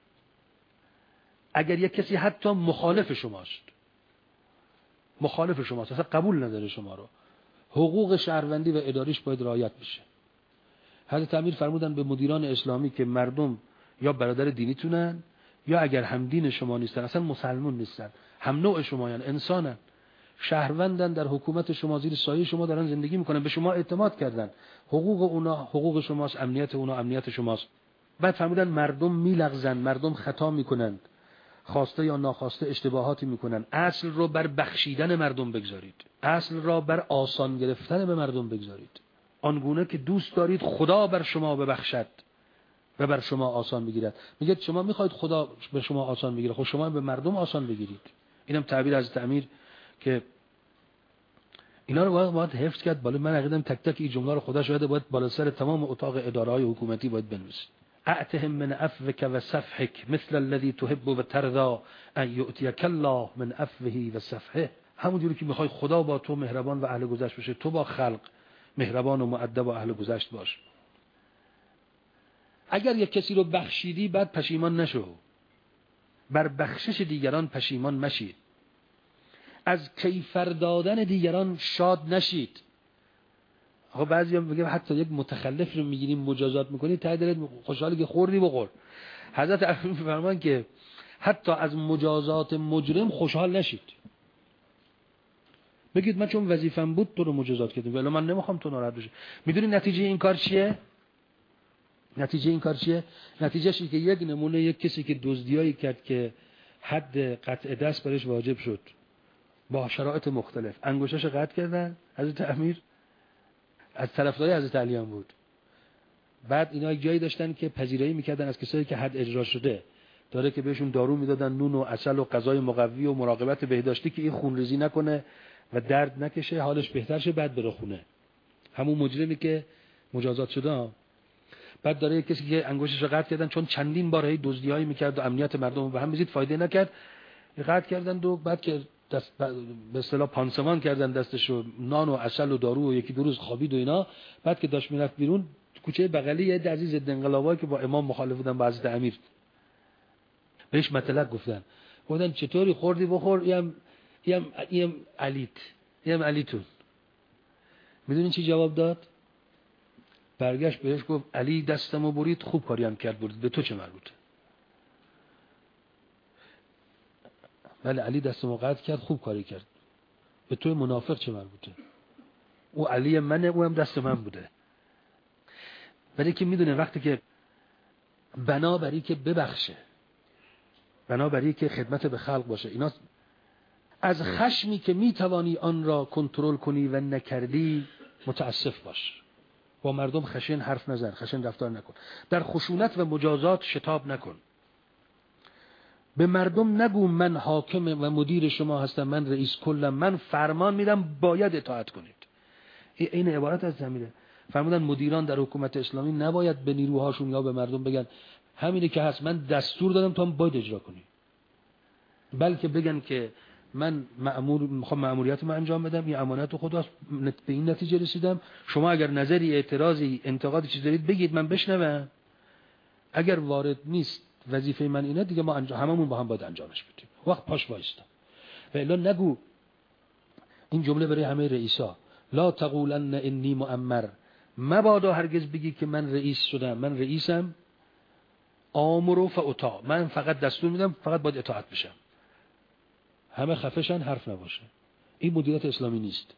اگر یک کسی حتی مخالف شماست، مخالف شماست اصلا قبول نداره شما رو، حقوق شهروندی و اداریش باید رعایت بشه. حضرت امیر فرمودن به مدیران اسلامی که مردم یا برادر دینیتونن یا اگر هم دین شما نیستن، اصلا مسلمان نیستن، هم نوع شمایان، انسانن، شهروندن، در حکومت شما زیر سایه شما دارن زندگی میکنن، به شما اعتماد کردن، حقوق اونا حقوق شماست، امنیت اونا امنیت شماست. بعد فرمودن مردم میلغزن، مردم خطا میکنن، خواسته یا ناخواسته اشتباهاتی میکنن. اصل رو بر بخشیدن مردم بگذارید، اصل را بر آسان گرفتن به مردم بگذارید، آنگونه که دوست دارید خدا بر شما ببخشد و بر شما آسان بگیرد. میگه شما میخواید خدا به شما آسان بگیره، خب شما به مردم آسان بگیرید. اینم تعبیر از تعمیر که اینا رو باید, باید حفظ کرد. بالا من عقیدم تک تک این جمله رو خدا شاهده باید بالا سر تمام اتاق اداره‌های حکومتی باید بنویسید. اعتهم من عفوك و صفحك مثل الذي تحب و ترضى ان يؤتيك الله من عفوه و صفحه. همونجوری که میخوای خدا با تو مهربان و اهل گذشت باشه، تو با خلق مهربان و مؤدب و اهل گذشت باش. اگر یک کسی رو بخشیدی بعد پشیمان نشو، بر بخشش دیگران پشیمان مشید، از کیفر دادن دیگران شاد نشید. آقا بعضی هم میگه حتی یک متخلف رو میگیریم مجازات میکنی ته دلت خوشحالی که خوردی بخور. حضرت علی میفرمان که حتی از مجازات مجرم خوشحال نشید، بگید من چون وظیفه‌ام بود تو رو مجازات کردم ولی من نمیخوام تو ناراحت بشی. میدونی نتیجه این کار چیه؟ نتیجه این کار چیه؟ نتیجهش اینه که یک نمونه یک کسی که دزدیایی کرد که حد قطع دست برش واجب شد با شرایط مختلف، انگشتش قطع کردن. حضرت امیر از طرفدارای حضرت علی هم بود. بعد اینا یک جایی داشتن که پذیرایی میکردن از کسایی که حد اجرا شده داره که بهشون دارو میدادن، نون و عسل و غذای مقوی و مراقبت بهداشتی که این خونریزی نکنه و درد نکشه، حالش بهتر شه، بعد بره خونه. همون مجرمی که مجازات شده. بعد داره یک کسی که انگشتش رو قطع کردن چون چندین بار هی دزدیایی میکرد و امنیت مردم رو به هم میزید، فایده نکرد، قطع کردن و بعد که دست به اصطلاح پانسمان کردن دستشو، نان و عسل و دارو و یکی دو روز خوابید و اینا. بعد که داشت میرفت بیرون کوچه بغلی یه عزیز ضد انقلابایی که با امام مخالف بودن با حضرت امیر بهش مطلق گفتن، گفتن چطوری خوردی بخور، یم یم یم علیت یم علیتون. میدونین چی جواب داد؟ برگشت بهش گفت علی دستمو برید، خوب کاری هم کرد برید، به تو چه مربوطه؟ ولی علی دستمو قطع کرد، خوب کاری کرد، به تو منافق چه مربوطه؟ او علی منه، او هم دست من بوده. ولی که میدونه وقتی که بنابری که ببخشه، بنابری که خدمت به خلق باشه، اینا از خشمی که میتوانی آن را کنترل کنی و نکردی متاسف باش. با مردم خشن حرف نزن، خشن رفتار نکن، در خشونت و مجازات شتاب نکن. به مردم نگو من حاکم و مدیر شما هستم، من رئیس کلم، من فرمان میدم باید اطاعت کنید. این عبارت از زمینه. فرمودن مدیران در حکومت اسلامی نباید به نیروهاشون یا به مردم بگن همینه که هست من دستور دادم تو هم باید اجرا کنی، بلکه بگن که من مأمور میخوام مأموریت من انجام بدم، این امانت خداست، به این نتیجه رسیدم، شما اگر نظری، اعتراضی، انتقادی چیز دارید بگید من بشنوم، اگر وارد نیست وظیفه من اینه دیگه ما انجام هممون با هم باید انجامش بدیم. وقت پاش وایستا. و الا نگو، این جمله برای همه رئیسا، لا تقولن انی مؤمر، مبادا هرگز بگی که من رئیس شدم، من رئیسم، آمر فاطاع، من فقط دستور میدم، فقط باید اطاعت بشم، همه خفشن حرف نباشه. این مدیریت اسلامی نیست.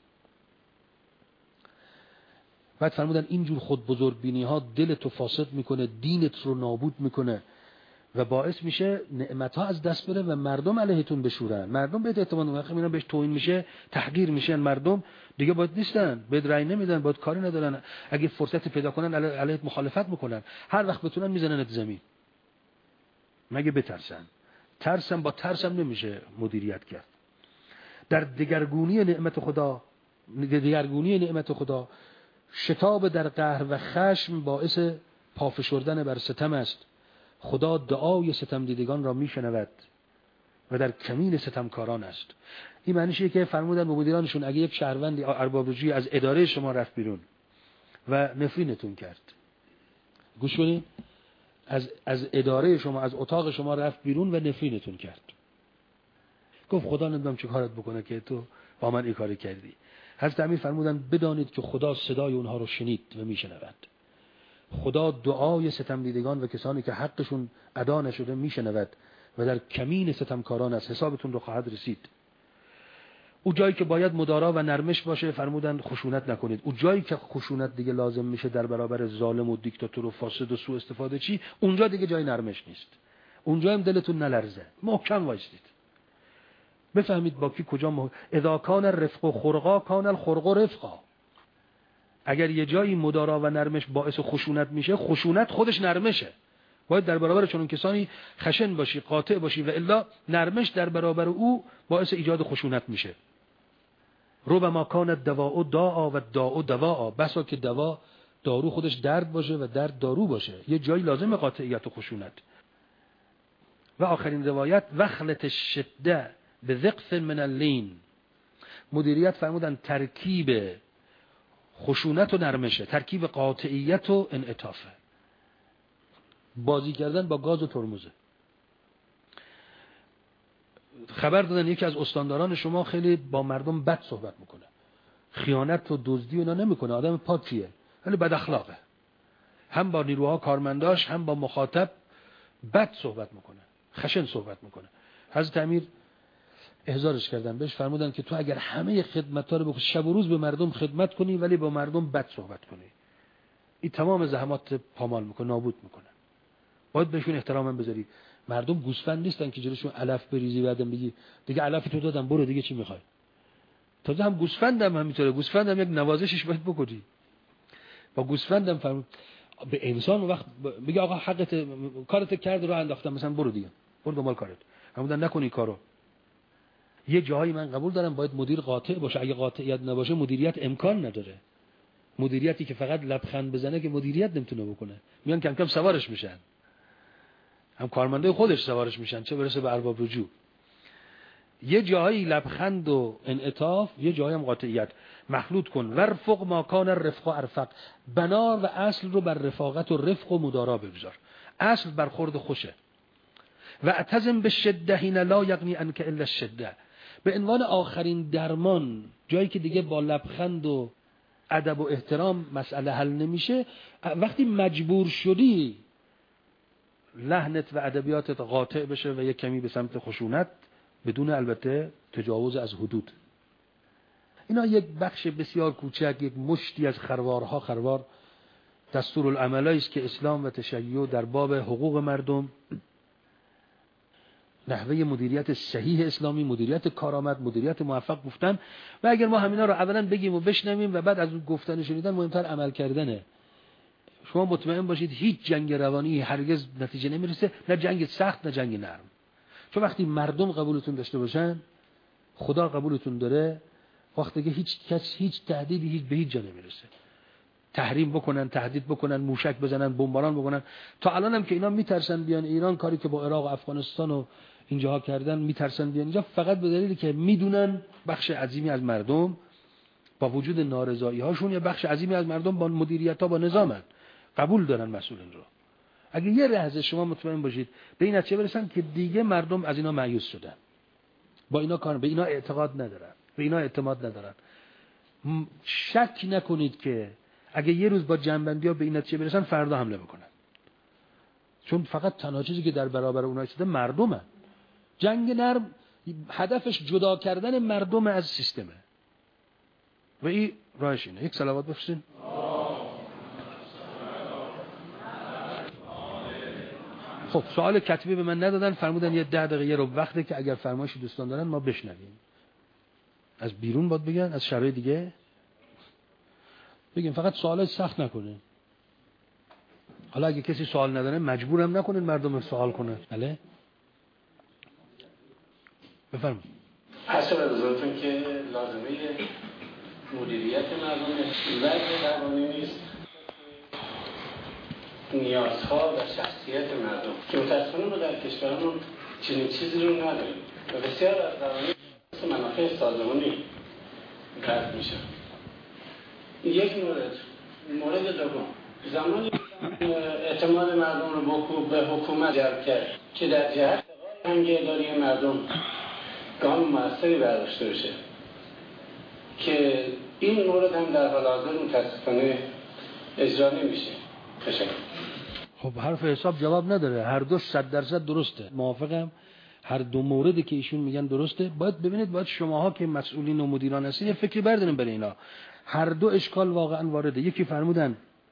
بعد فرمودن اینجور خود بزرگبینی ها دل تو فاسد میکنه، دینت رو نابود میکنه و باعث میشه نعمت ها از دست بره و مردم علیهتون بشورن. مردم بهت اعتماد نمیکنن، اینا بهش توهین میشه، تحقیر میشن، مردم دیگه باید نیستن، بهت رأی نمیدن، باید کاری ندارن، اگه فرصت پیدا کنن علیت مخالفت میکنن، هر وقت بتونن میزننت زمین. مگه بترسن؟ ترسم با ترسم نمیشه مدیریت کرد. در دگرگونی نعمت خدا، دگرگونی نعمت خدا، شتاب در قهر و خشم باعث پافشردن بر ستم است. خدا دعای ستم دیدگان را میشنود و در کمین ستمکاران است. این معنیشه که فرمودن به مدیرانشون اگه یک شهروندی ارباب رجوعی از اداره شما رفت بیرون و نفرینتون کرد. گوش کنید، از از اداره شما، از اتاق شما رفت بیرون و نفرینتون کرد. گفت خدا نمیدونم چه کارت بکنه که تو با من این کاری کردی. حضرت امیر فرمودن بدانید که خدا صدای اونها رو شنید و میشنود. خدا دعای ستم دیدگان و کسانی که حقشون ادا نشده میشنود و در کمین ستمکاران از حسابتون رو خواهد رسید. او جایی که باید مدارا و نرمش باشه فرمودن خشونت نکنید. او جایی که خشونت دیگه لازم میشه در برابر ظالم و دیکتاتور و فاسد و سوء استفاده چی، اونجا دیگه جای نرمش نیست. اونجا هم دلتون نلرزه، محکم وایسید. بفهمید با کی کجا مح... اذا کان الرفق و خرقا کان الخرق و رفقا. اگر یه جایی مدارا و نرمش باعث خشونت میشه، خشونت خودش نرمشه. باید در برابر چنون کسانی خشن باشی، قاطع باشی، و الا نرمش در برابر او باعث ایجاد خشونت میشه. ربما کان الدواء داء و الداء دواء. بسا که دوا دارو خودش درد باشه و درد دارو باشه. یه جایی لازم قاطعیت و خشونت. و آخرین روایت وخلت الشده بذقف من اللین. مدیریت فرمودن ترکیب خشونت و نرمشه، ترکیب قاطعیت و انعطافه. بازی کردن با گاز و ترمزه. خبر دادن یکی از استانداران شما خیلی با مردم بد صحبت میکنه، خیانت و دزدی و اینا نمیکنه، آدم پاکیه ولی بد اخلاقه. هم با نیروها کارمنداش هم با مخاطب بد صحبت میکنه، خشن صحبت میکنه. حضرت امیر احضارش کردن، بهش فرمودن که تو اگر همه خدمت‌ها رو بکنی، شب و روز به مردم خدمت کنی ولی با مردم بد صحبت کنی، این تمام زحمات پامال میکنه، نابود میکنه. باید بهشون احترام بذاری. مردم گوسفند نیستن که جلوشون علف بریزی بعدم بگی دیگه علف تو دادم برو دیگه چی میخوای. تازه هم گوسفندم همینطوره، گوسفندم یک نوازشش باید بکنی. با گوسفندم فرمود به انسان وقت بگی آقا حقت کارت کرد رو انداختم مثلا برو دیگه، برو دنبال کارت. همون نکنی کارو. یه جایی من قبول دارم باید مدیر قاطع باشه. اگه قاطعیت نباشه مدیریت امکان نداره. مدیریتی که فقط لبخند بزنه که مدیریت نمیتونه بکنه. میان کم کم سوارش میشن. هم کارمنده خودش سوارش میشن، چه برسه به ارباب رجوع. یه جایی لبخند و انعطاف، یه جایی هم قاطعیت. مخلوط کن. ورفق ما کان الرفق و ارفق. بنا و اصل رو بر رفاقت و رفق و مدارا بگذار. اصل برخورد خوشه. و اعتزم بالشده حین لا یغنی عنک الا الشده. به عنوان آخرین درمان، جایی که دیگه با لبخند و ادب و احترام مسئله حل نمیشه، وقتی مجبور شدی لحنت و ادبیاتت قاطع بشه و یک کمی به سمت خشونت، بدون البته تجاوز از حدود. اینا یک بخش بسیار کوچک، یک مشتی از خروارها خروار دستورالعملی است که اسلام و تشیع در باب حقوق مردم، نحوه مدیریت صحیح اسلامی، مدیریت کارآمد، مدیریت موفق گفتن. و اگر ما همینا رو اولا بگیم و بشنویم و بعد از اون گفتن شنیدن، مهمتر عمل کردنه. شما مطمئن باشید هیچ جنگ روانی هرگز نتیجه نمیرسه، نه جنگ سخت نه جنگ نرم. چون وقتی مردم قبولتون داشته باشن، خدا قبولتون داره، وقتی که هیچ کس هیچ تهدیدی هیچ به هیچ جا نمیرسه. تحریم بکنن، تهدید بکنن، موشک بزنن، بمباران بکنن. تا الان هم که اینا میترسن بیان ایران، کاری که با عراق و افغانستان و اینجاها کردن، میترسن بیان اینجا فقط به دلیلی که میدونن بخش عظیمی از مردم با وجود نارضایی هاشون، یا بخش عظیمی از مردم با مدیریت ها با نظامن، قبول دارن مسئولین رو. اگه یه لحظه شما مطمئن باشید به این نتیجه برسن که دیگه مردم از اینا مایوس شدن، با اینا کار، به اینا اعتقاد ندارن، به اینا اعتماد ندارن، شک نکنید که اگه یه روز با جنبندی ها به این نتیجه برسن، فردا حمله میکنن. چون فقط تنها چیزی که در برابر اونها شده مردمه. جنگ نرم هدفش جدا کردن مردم از سیستمه و این راهش اینه. یک صلوات بفرستین. خب سوال کتبی به من ندادن، فرمودن یه ده دقیقه رو وقته که اگر فرمایشی دوستان دارن ما بشنویم. از بیرون باید بگن، از شرایط دیگه بگیم، فقط سوالات سخت نکنه. حالا اگه کسی سوال نداره مجبورم نکنین مردم رو سوال کنه. بله بفرمایید. اصلا حضورتون که لازمه مدیریت مردم وضع قوانینی نیست، نیازها و شخصیت مردم که متاسفانه ما در کشورمون چنین چیزی رو نداریم و بسیار از قوانین مثل منافع سازمانی رد میشن. یک مورد. مورد دوم، زمانی اعتماد مردم رو به حکومت جلب کرد که در جهت فرهنگ اداری مردم گام موثری برداشته بشه که این مورد هم در حال حاضر متاسفانه اجرا نمیشه. تشکر. خب حرف حساب جواب نداره، هر دو صد درصد درسته، موافقم. هر دو موردی که ایشون میگن درسته. باید ببینید، باید شماها که مسئولین و مدیران هستین یه فکری بردارین برای اینا. هر دو اشکال واقعا وارده. یکی فرمودن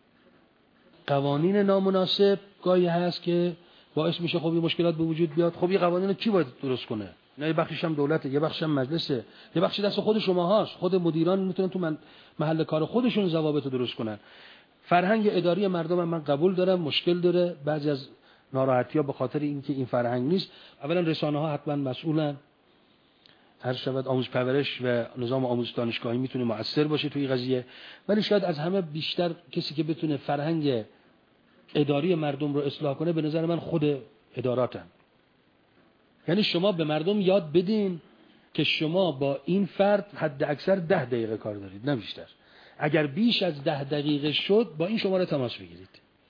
قوانین نامناسب گاهی هست که باعث میشه خب یه مشکلات به وجود بیاد. خب این قوانین رو کی باید درست کنه؟ نه، یه بخشش هم دولته، یه بخشش هم مجلسه، یه بخشی دست خود شماهاست. خود مدیران میتونن تو من محل کار خودشون ضوابط رو درست کنن. فرهنگ اداری مردم هم من قبول دارم مشکل داره، بعضی از ناراحتی‌ها به خاطر اینکه این فرهنگ نیست. اولا رسانه‌ها حتما مسئولن، هر شود آموزش پرورش و نظام آموزش دانشگاهی میتونه مؤثر باشه توی قضیه، ولی شاید از همه بیشتر کسی که بتونه فرهنگ اداری مردم رو اصلاح کنه به نظر من خود اداراتن. یعنی شما به مردم یاد بدین که شما با این فرد حد اکثر ده دقیقه کار دارید، نه بیشتر. اگر بیش از ده دقیقه شد با این شما رو تماس بگیرید.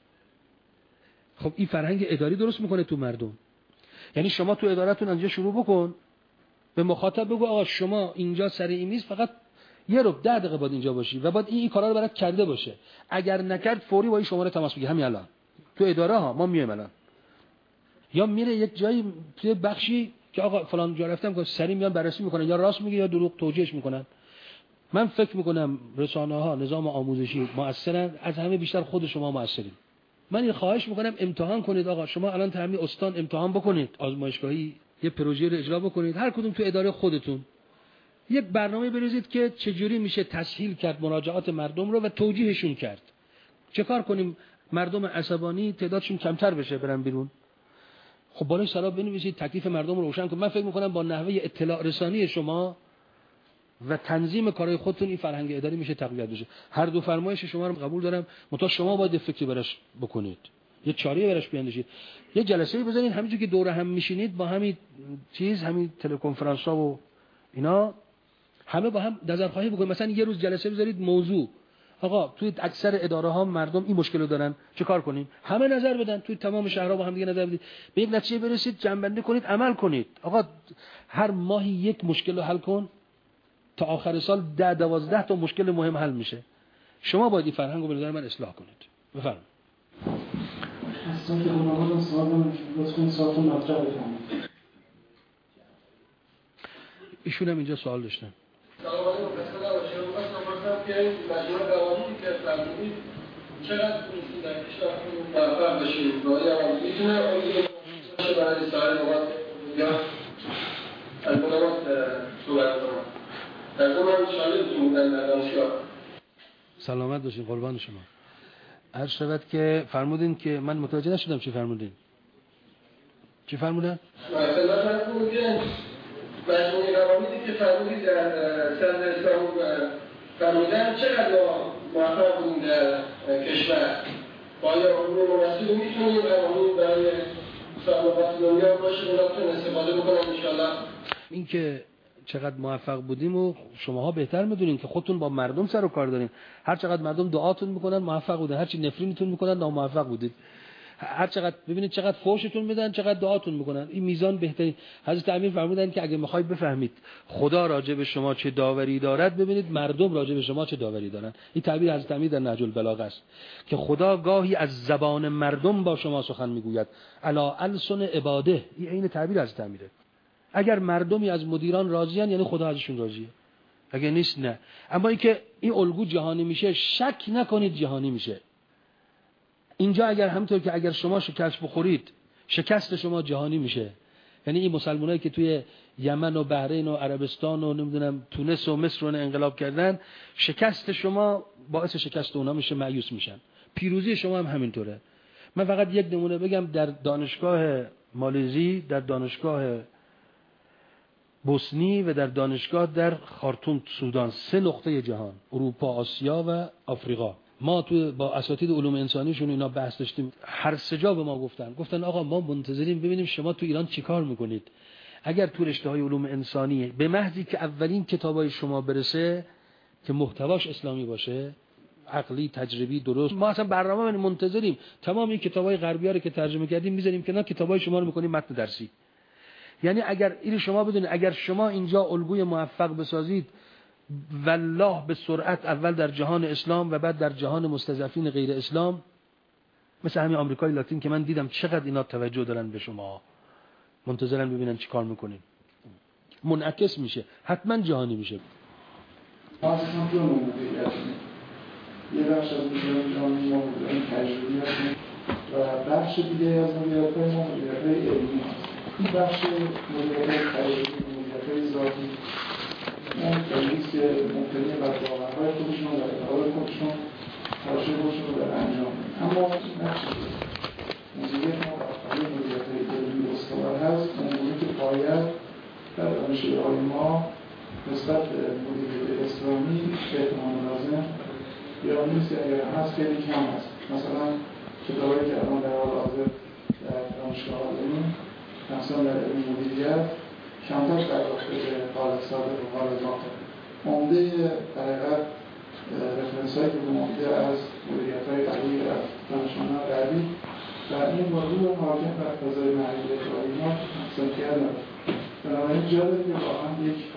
خب این فرهنگ اداری درست میکنه تو مردم. یعنی شما تو ادارتون اینجا شروع بکن، به مخاطب بگو آقا شما اینجا سر این میز فقط یه رو ده دقیقه باید اینجا باشی و باید این, این کارا رو برات کرده باشه. اگر نکرد فوری با این شماره تماس بگیر همین الان. تو اداره ها ما میایم الان. یا میره یک جایی توی بخشی که آقا فلان جا رفتم که سری میان بررسی میکنن، یا راست میگه یا دروغ توجیهش میکنن. من فکر میکنم رسانه ها، نظام آموزشی مؤثرن، از همه بیشتر خود شما مؤثرین. من این خواهش میکنم امتحان کنید. آقا شما الان همین استان امتحان بکنید، آزمایشگاهی یه پروژه رو اجرا بکنید، هر کدوم تو اداره خودتون یک برنامه بریزید که چجوری میشه تسهیل کرد مراجعات مردم رو و توجیهشون کرد. چه کار کنیم مردم عصبانی تعدادشون کمتر بشه برن بیرون. خب بالای سرا بنویسید تکلیف مردم رو روشن کنید. من فکر میکنم با نحوه اطلاع رسانی شما و تنظیم کارهای خودتون این فرهنگ اداری میشه تقویت بشه. هر دو فرمایش شما رو قبول دارم، منتها شما باید فکری براش بکنید، یه چاره براش بیاندازید، یه جلسه‌ای بزنید همینجوری که دور هم میشینید با همین چیز، همین تلکنفرانس ها و اینا، همه با هم نظرخواهی بکنید. مثلا یه روز جلسه بذارید موضوع آقا توی اکثر اداره ها مردم این مشکل رو دارن، چه کار کنیم؟ همه نظر بدن، توی تمام شهرها با هم دیگه نظر بدید، به یک نتیجه برسید، جنبندی کنید، عمل کنید. آقا هر ماهی یک مشکل رو حل کن، تا آخر سال ده دوازده تا مشکل مهم حل میشه. شما باید این فرهنگ رو به نظر من اصلاح کنید. بفرمایید. اصلا که اونها سوال من لطفاً سوالتون مطرح بکنید. ایشون هم اینجا سوال داشتن. سلام علیکم. مثلا شما گفتم که مجموعه قوانینی که فرمودید چقدر میتونه در کشورمون موفق بشه؟ باید میتونه اون باشه برای سایر مواد یا البته صورت کنه. در گروه شاگردتون بودن در دانشگاه. سلامت باشین، قربان شما. عرض شود که فرمودین که من متوجه نشدم چی فرمودین. چی فرمودن؟ مثلا فرمودین که مجموعه قوانینی که فرمودید در سند اسلام فرمودن چقدر موفق بودین در کشور؟ باید علوم مناسب میتونید قوانین برای سلامت دنیا باشه اوناتون استفاده بکنن انشالله. این که چقدر موفق بودیم و شماها بهتر میدونین که خودتون با مردم سر و کار دارین. هر چقدر مردم دعاتون میکنن موفق بودین، هر چی نفرینتون میکنن ناموفق بودید. هر چقدر ببینید چقدر فحشتون میدن چقدر دعاتون میکنن. این میزان بهترین. حضرت امیر فرمودن که اگه میخواید بفهمید خدا راجع به شما چه داوری دارد، ببینید مردم راجع به شما چه داوری دارن. این تعبیر حضرت امیر در نهج البلاغه است که خدا گاهی از زبان مردم با شما سخن میگوید الا السن عباده. این عین تعبیر حضرت امیره. اگر مردمی از مدیران راضیان یعنی خدا ازشون راضیه، اگر نیست نه. اما اینکه این الگو جهانی میشه، شک نکنید جهانی میشه. اینجا اگر همونطور که اگر شما شکست بخورید شکست شما جهانی میشه. یعنی این مسلمانایی که توی یمن و بحرین و عربستان و نمیدونم تونس و مصر رو انقلاب کردن، شکست شما باعث شکست اونها میشه، مایوس میشن. پیروزی شما هم همینطوره. من فقط یک نمونه بگم، در دانشگاه مالزی، در دانشگاه بوسنی و در دانشگاه در خارتوم سودان، سه نقطه جهان، اروپا، آسیا و آفریقا، ما تو با اساتید علوم انسانیشون اینا بحث داشتیم. هر سه جا به ما گفتن گفتن آقا ما منتظریم ببینیم شما تو ایران چیکار میکنید. اگر تو رشته‌های علوم انسانی به محضی که اولین کتابای شما برسه که محتواش اسلامی باشه، عقلی تجربی درست. ما اصلا برنامه منتظریم تمام این کتابای غربی‌ها رو که ترجمه کردیم میذاریم کنار، کتابای شما رو می‌کنیم متن درسی. یعنی اگر این شما بدونید اگر شما اینجا الگوی موفق بسازید والله به سرعت اول در جهان اسلام و بعد در جهان مستضعفین غیر اسلام، مثل همین آمریکای لاتین که من دیدم چقدر اینا توجه دارن به شما، منتظرن ببینن چی کار میکنین، منعکس میشه، حتما جهانی میشه. اصلا دو نوع مدیریت یه بخش از مدیریت جهانی ما مدیریت تجربی هستیم و بخش دیگه از مدیریت های ما مدیریت های علمی هست. این بخش مدیریت های تجربی، مدیریت های ذاتی، اون کلیست که ممکنه بر باورهای خودشون و ادعای خودشون تلاش خودشون رو در انجام بدن. اما نقشی مدیریت ما بخشی مدیریت های علمی استوار هست، اونگونه که باید در دانشگاه های ما نسبت به مدیریت اسلامی به احتمال لازم یا نیست اگر هست خیلی کم هست. مثلا کتابایی که الان در حال حاضر در دانشگاه ها داریم مثلا در علم مدیریت کمتر پرداخته به حالت صادق و حالت ذاته. عمده در حقیقت رفرنس هایی که بوده از مدیریت های قوی از دانشمندان غربی و این موضوع حاکم بر فضای معرفت و اینا سلطیت نداره. بنابراین جالبه که واقعا یک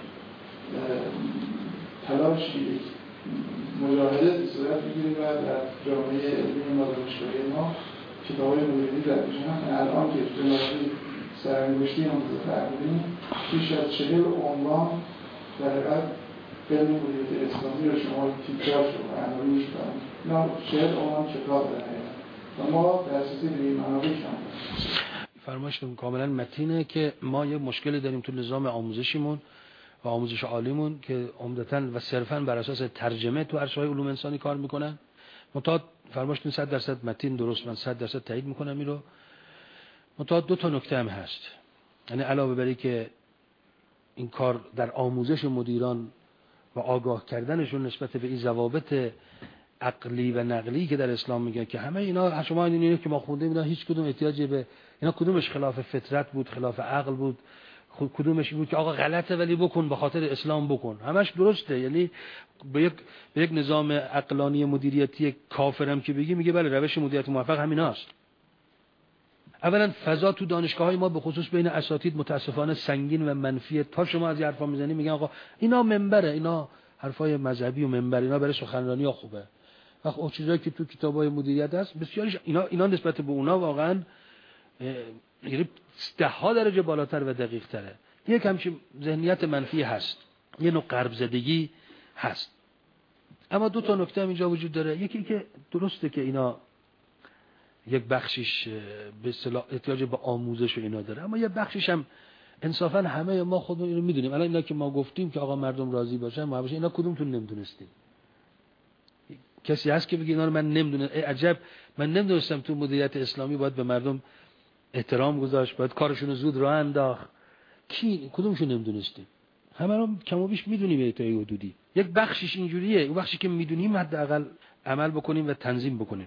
تلاشی، یک مجاهده صورت میگیره و در جامعه علمی ما دانشگاهی ما کتاب‌های مدیریتی در جهان الان که جنابی سرانگشتی هم فرمودیم بیش از چهل عنوان در حقیقت علم مدیریت اسلامی رو شما تیتراژ رو عناوینش کنید. اینا چهل عنوان کتاب داره و ما دسترسی به این منابع کم داریم. فرمایشتون کاملا متینه که ما یه مشکلی داریم تو نظام آموزشیمون و آموزش عالیمون که عمدتاً و صرفاً بر اساس ترجمه تو عرصه‌های علوم انسانی کار میکنن. متأ فرمایشتون صد درصد متین درست، من صد درصد تایید میکنم این رو. متأ دو تا نکته هم هست. یعنی علاوه بر اینکه این کار در آموزش مدیران و آگاه کردنشون نسبت به این ضوابط عقلی و نقلی که در اسلام میگن که همه اینا شما اینو که ما خوندیم اینا هیچ کدوم احتیاجی به اینا کدومش خلاف فطرت بود، خلاف عقل بود، کدومش بود که آقا غلطه ولی بکن به خاطر اسلام بکن، همش درسته. یعنی به یک به یک نظام عقلانی مدیریتی کافرم که بگی میگه بله روش مدیریت موفق همیناست. اولا فضا تو دانشگاه‌های ما به خصوص بین اساتید متاسفانه سنگین و منفیه. تا شما از حرفا میزنی میگن آقا اینا منبره، اینا حرفای مذهبی و منبر، اینا برای سخنرانی‌ها خوبه. آخه چیزایی که تو کتابای مدیریت هست بسیاریش اینا اینا نسبت به اونا واقعا یعنی ده ها درجه بالاتر و دقیق تره. یک همچین ذهنیت منفی هست، یه نوع غرب زدگی هست. اما دو تا نکته هم اینجا وجود داره. یکی که درسته که اینا یک بخشیش به اصطلاح احتیاج به آموزش و اینا داره، اما یه بخشیش هم انصافا همه ما خودمون اینو میدونیم. الان اینا که ما گفتیم که آقا مردم راضی باشن، ما باشه اینا کدومتون نمیدونستین؟ کسی هست که بگه اینا رو من نمیدونم؟ ای عجب من نمیدونستم تو مدیریت اسلامی باید به مردم احترام گذاشت، باید کارشون رو زود راه انداخت. کی کدومشون نمیدونستیم؟ همه رو کم و بیش میدونیم تا یه حدودی. یک بخشش اینجوریه، اون بخشی که میدونیم حداقل عمل بکنیم و تنظیم بکنیم.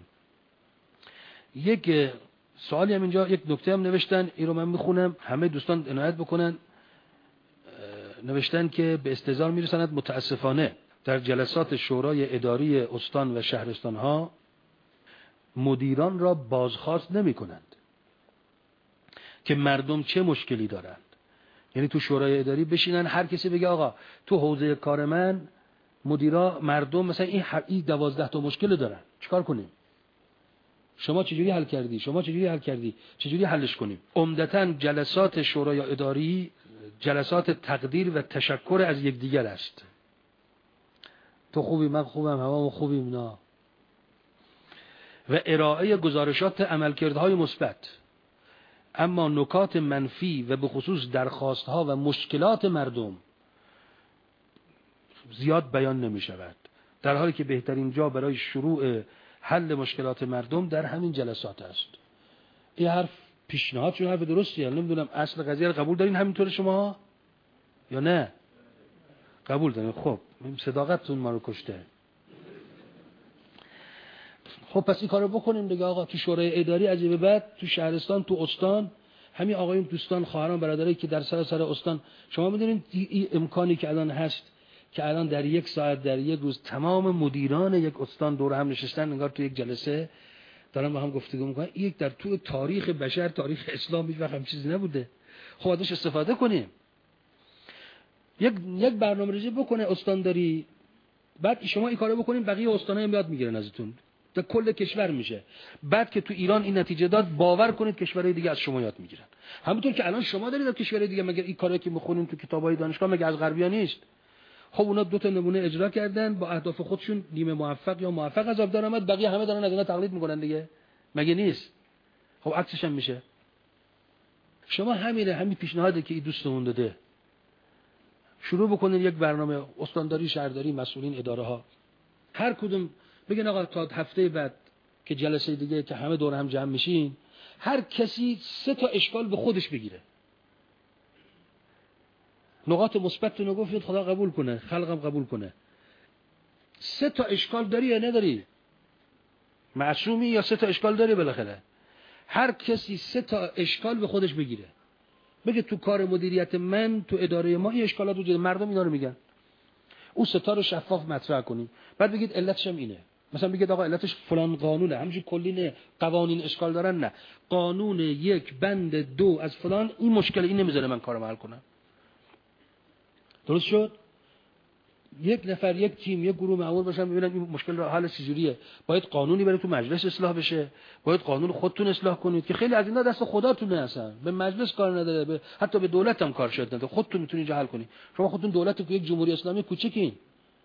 یک سوالی هم اینجا، یک نکته هم نوشتن، این رو من میخونم همه دوستان عنایت بکنن. نوشتن که به استحضار میرساند متاسفانه در جلسات شورای اداری استان و شهرستان ها مدیران را بازخواست نمی کنند که مردم چه مشکلی دارند. یعنی تو شورای اداری بشینن هر کسی بگه آقا تو حوزه کار من مدیرا مردم مثلا این این دوازده تا مشکل دارن، چیکار کنیم؟ شما چجوری حل کردی؟ شما چجوری حل کردی؟ چجوری حلش کنیم؟ عمدتاً جلسات شورای اداری جلسات تقدیر و تشکر از یکدیگر است. تو خوبی، من خوبم، هممون خوبیم نه. و ارائه گزارشات عملکردهای مثبت. اما نکات منفی و به خصوص درخواستها و مشکلات مردم زیاد بیان نمی شود، در حالی که بهترین جا برای شروع حل مشکلات مردم در همین جلسات است. این حرف پیشنهاد شده، حرف درستیه. نمیدونم اصل قضیه رو قبول دارین همینطور شما یا نه؟ قبول دارین؟ خب صداقتتون ما رو کشته. خب پس این کارو بکنیم دیگه آقا. تو شورای اداری از به بعد تو شهرستان، تو استان، همین آقایون دوستان خواهران برادرایی که در سر سر استان، شما میدونید این امکانی که الان هست که الان در یک ساعت در یک روز تمام مدیران یک استان دور هم نشستن انگار تو یک جلسه دارن با هم گفتگو میکنن. یک در تو تاریخ بشر، تاریخ اسلام هیچ وقت هم چیزی نبوده. خب ازش استفاده کنیم. یک یک برنامه‌ریزی بکنه استانداری، بعد شما این کارو بکنین بقیه استان‌ها هم یاد میگیرن ازتون. تا کل کشور میشه. بعد که تو ایران این نتیجه داد، باور کنید کشورهای دیگه از شما یاد میگیرن. همونطور که الان شما دارید از کشورهای دیگه، مگر این کاری که میخونین تو کتابای دانشگاه مگر از غربیا نیست؟ خب اونا دو تا نمونه اجرا کردن، با اهداف خودشون نیمه موفق یا موفق از آب در آمد، بقیه همه دارن از اینا تقلید میکنن دیگه. مگه نیست؟ خب عکسش هم میشه. شما همینه، همین پیشنهادی که این دوستمون داده، شروع بکنین یک برنامه استانداری، شهرداری، مسئولین اداره ها هر کدوم بگن آقا تا هفته بعد که جلسه دیگه که همه دور هم جمع میشین، هر کسی سه تا اشکال به خودش بگیره. نقاط مثبتتون رو گفتید، خدا قبول کنه، خلقم قبول کنه. سه تا اشکال داری یا نداری؟ معصومی یا سه تا اشکال داری؟ بالاخره هر کسی سه تا اشکال به خودش بگیره، بگه تو کار مدیریت من، تو اداره ما این اشکالات وجود، مردم اینا رو میگن، اون سه تا رو شفاف مطرح کنیم. بعد بگید علتش هم اینه. مثلا بگید آقا علتش فلان قانونه، همینجوری کلی نه، قوانین اشکال دارن، نه قانون یک بند دو از فلان این مشکل این نمیذاره من کارو حل کنم. درست شد؟ یک نفر، یک تیم، یک گروه مأمور باشن ببینن این مشکل رو حل چجوریه. باید قانونی بره تو مجلس اصلاح بشه، باید قانون خودتون اصلاح کنید که خیلی از اینا دست خداتونه، اصلا به مجلس کار نداره، به حتی به دولت هم کار شد نداره، خودتون میتونید اینجا حل کنید. شما خودتون دولت تو یک جمهوری اسلامی کوچیکین.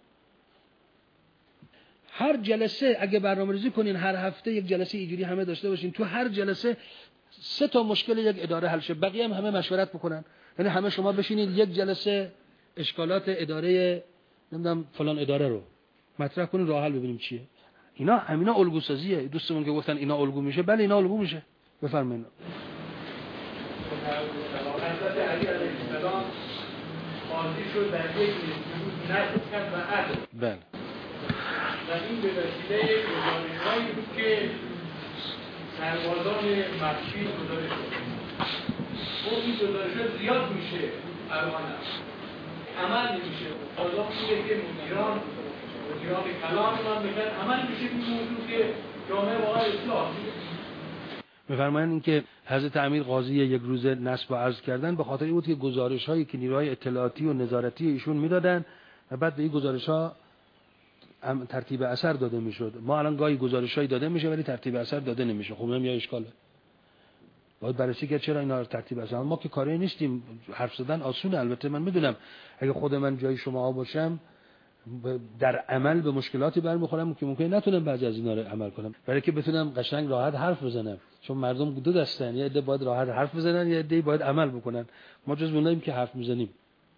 هر جلسه اگه برنامه‌ریزی کنین هر هفته یک جلسه اینجوری همه داشته باشین، تو هر جلسه سه تا مشکل یک اداره حل شه، بقیه هم همه مشورت بکنن. یعنی همه شما بشینید یک جلسه اشکالات اداره نمیدونم فلان اداره رو مطرح کنین، راه حل ببینیم چیه. اینا همینا الگو سازیه. دوستمون که گفتن اینا الگو میشه، بله اینا الگو میشه. بفرمایید. حضرت علی علیه السلام قاضی شد در یک نسل کرد و عدل. بله. و این به وسیله گزارش‌هایی بود که سربازان مخفی گزارش شد. خب این گزارش‌ها زیاد میشه، الان عمل نمیشه. حالا میگه که مدیران مدیران کلام اینا میگن عمل میشه این موضوع که جامعه واقعا اصلاح میشه. می‌فرمایند اینکه حضرت امیر قاضی یک روز نصب و عرض کردن به خاطر این بود که گزارش‌هایی که نیروهای اطلاعاتی و نظارتی ایشون میدادن و بعد به این گزارش‌ها ترتیب اثر داده میشد. ما الان گاهی گزارش‌هایی داده میشه ولی ترتیب اثر داده نمیشه. خب اونم یه اشکاله. باید بررسی کرد چرا اینا ترتیب اثر. ما که کاری نیستیم، حرف زدن آسونه. البته من میدونم اگه خود من جای شما باشم در عمل به مشکلاتی برمیخورم که ممکنه نتونم بعضی از اینا رو عمل کنم، برای که بتونم قشنگ راحت حرف بزنم. چون مردم دو دستن، یه عده باید راحت حرف بزنن، یه عده باید عمل بکنن. ما جز اوناییم که حرف میزنیم.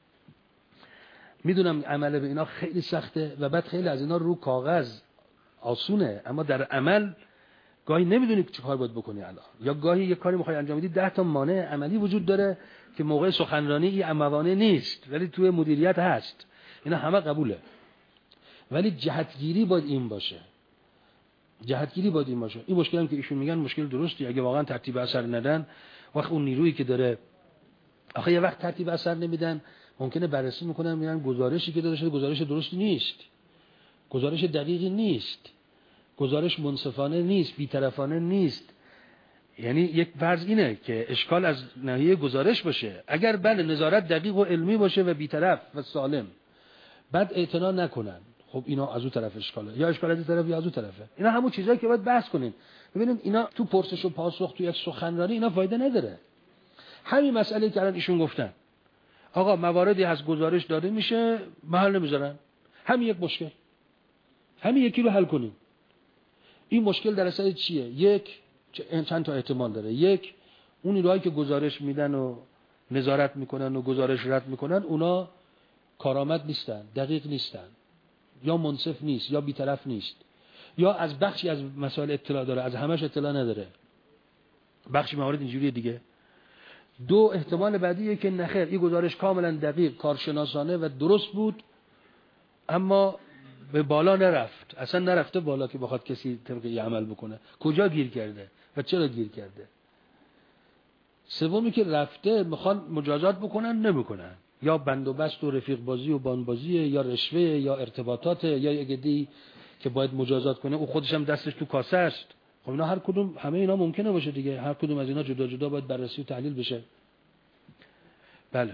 میدونم عمل به اینا خیلی سخته و بعد خیلی از اینا رو کاغذ آسونه، اما در عمل گاهی نمیدونی چه کار باید بکنی الان، یا گاهی یه کاری میخوای انجام بدی ده تا مانع عملی وجود داره که موقع سخنرانی این موانع نیست ولی توی مدیریت هست. اینا همه قبوله، ولی جهتگیری باید این باشه. جهتگیری باید این باشه. این مشکلی هم که ایشون میگن مشکل درستی. اگه واقعا ترتیب اثر ندن، وقت اون نیرویی که داره آخه یه وقت ترتیب اثر نمیدن، ممکنه بررسی میکنن میگن گزارشی که داده شده گزارش درستی نیست، گزارش دقیقی نیست، گزارش منصفانه نیست، بی‌طرفانه نیست. یعنی یک فرض اینه که اشکال از ناحیه گزارش باشه. اگر بله نظارت دقیق و علمی باشه و بی‌طرف و سالم، بعد اعتنا نکنن، خب اینا از اون طرف اشکاله، یا اشکال از این طرف یا از اون طرفه. اینا همون چیزایی که باید بحث کنین. ببینید اینا تو پرسش و پاسخ تو یک سخنرانی اینا فایده نداره. همین مسئله که الان ایشون گفتن، آقا مواردی از گزارش داده میشه محل نمیذارن، همین یک مشکل، همین یکی رو حل کنیم. این مشکل در اصل چیه؟ یک چند تا احتمال داره. یک، اون نیروهایی که گزارش میدن و نظارت میکنن و گزارش رد میکنن اونا کارآمد نیستن، دقیق نیستن، یا منصف نیست، یا بی‌طرف نیست، یا از بخشی از مسائل اطلاع داره، از همش اطلاع نداره. بخشی موارد اینجوریه دیگه. دو، احتمال بعدیه که نخیر این گزارش کاملا دقیق، کارشناسانه و درست بود اما به بالا نرفت، اصلا نرفته بالا که بخواد کسی طبقی عمل بکنه. کجا گیر کرده و چرا گیر کرده؟ سومی که رفته میخوان مجازات بکنن، نمیکنن. یا بند و بست و رفیق بازی و بانبازیه، یا رشوه، یا ارتباطاته، یا یه گدی که باید مجازات کنه او خودش هم دستش تو کاسه است. خب اینا هر کدوم، همه اینا ممکنه باشه دیگه، هر کدوم از اینا جدا جدا باید بررسی و تحلیل بشه. بله.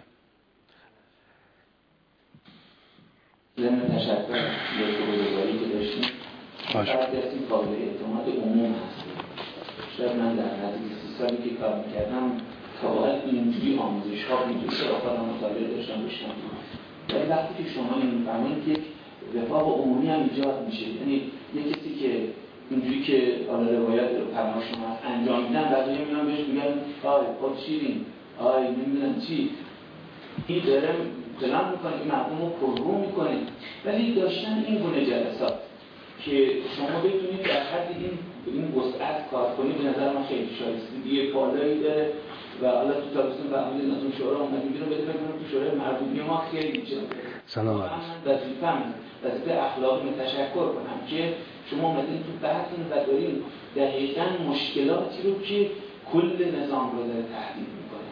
ضمن تشکر لطف‌گذاری که داشتیم باشه. بعد از این قابل اعتماد عموم هست. شاید من در نزدیک سی سالی که کار میکردم تا باید اینجوری آموزش ها اینجوری شرافت هم مطالعه داشتم باشم. ولی وقتی که شما این می‌فرمایید یک وفاق عمومی هم ایجاد میشه، یعنی یک کسی که اینجوری که حالا روایت رو فرما شما انجام میدن بقیه میان بهش میگن آی خود شیرین، آی نمیدونم چی، این داره جلم میکنه، این مردم رو پررو میکنه. ولی داشتن این گونه جلسات که شما بتونید در حد این این وسعت کار کنید به نظر من خیلی شایستگی بالایی داره. و حالا تو تابستون فهمیدین از اون شورا اومدیم بیرون بده بکنم تو شورای مردمی ما خیلی جالبه. سلام علیکم. من وظیفه‌م وظیفه اخلاقی تشکر کنم که شما اومدین تو بحثتون و دارین دقیقاً مشکلاتی رو که کل نظام رو داره تهدید میکنه.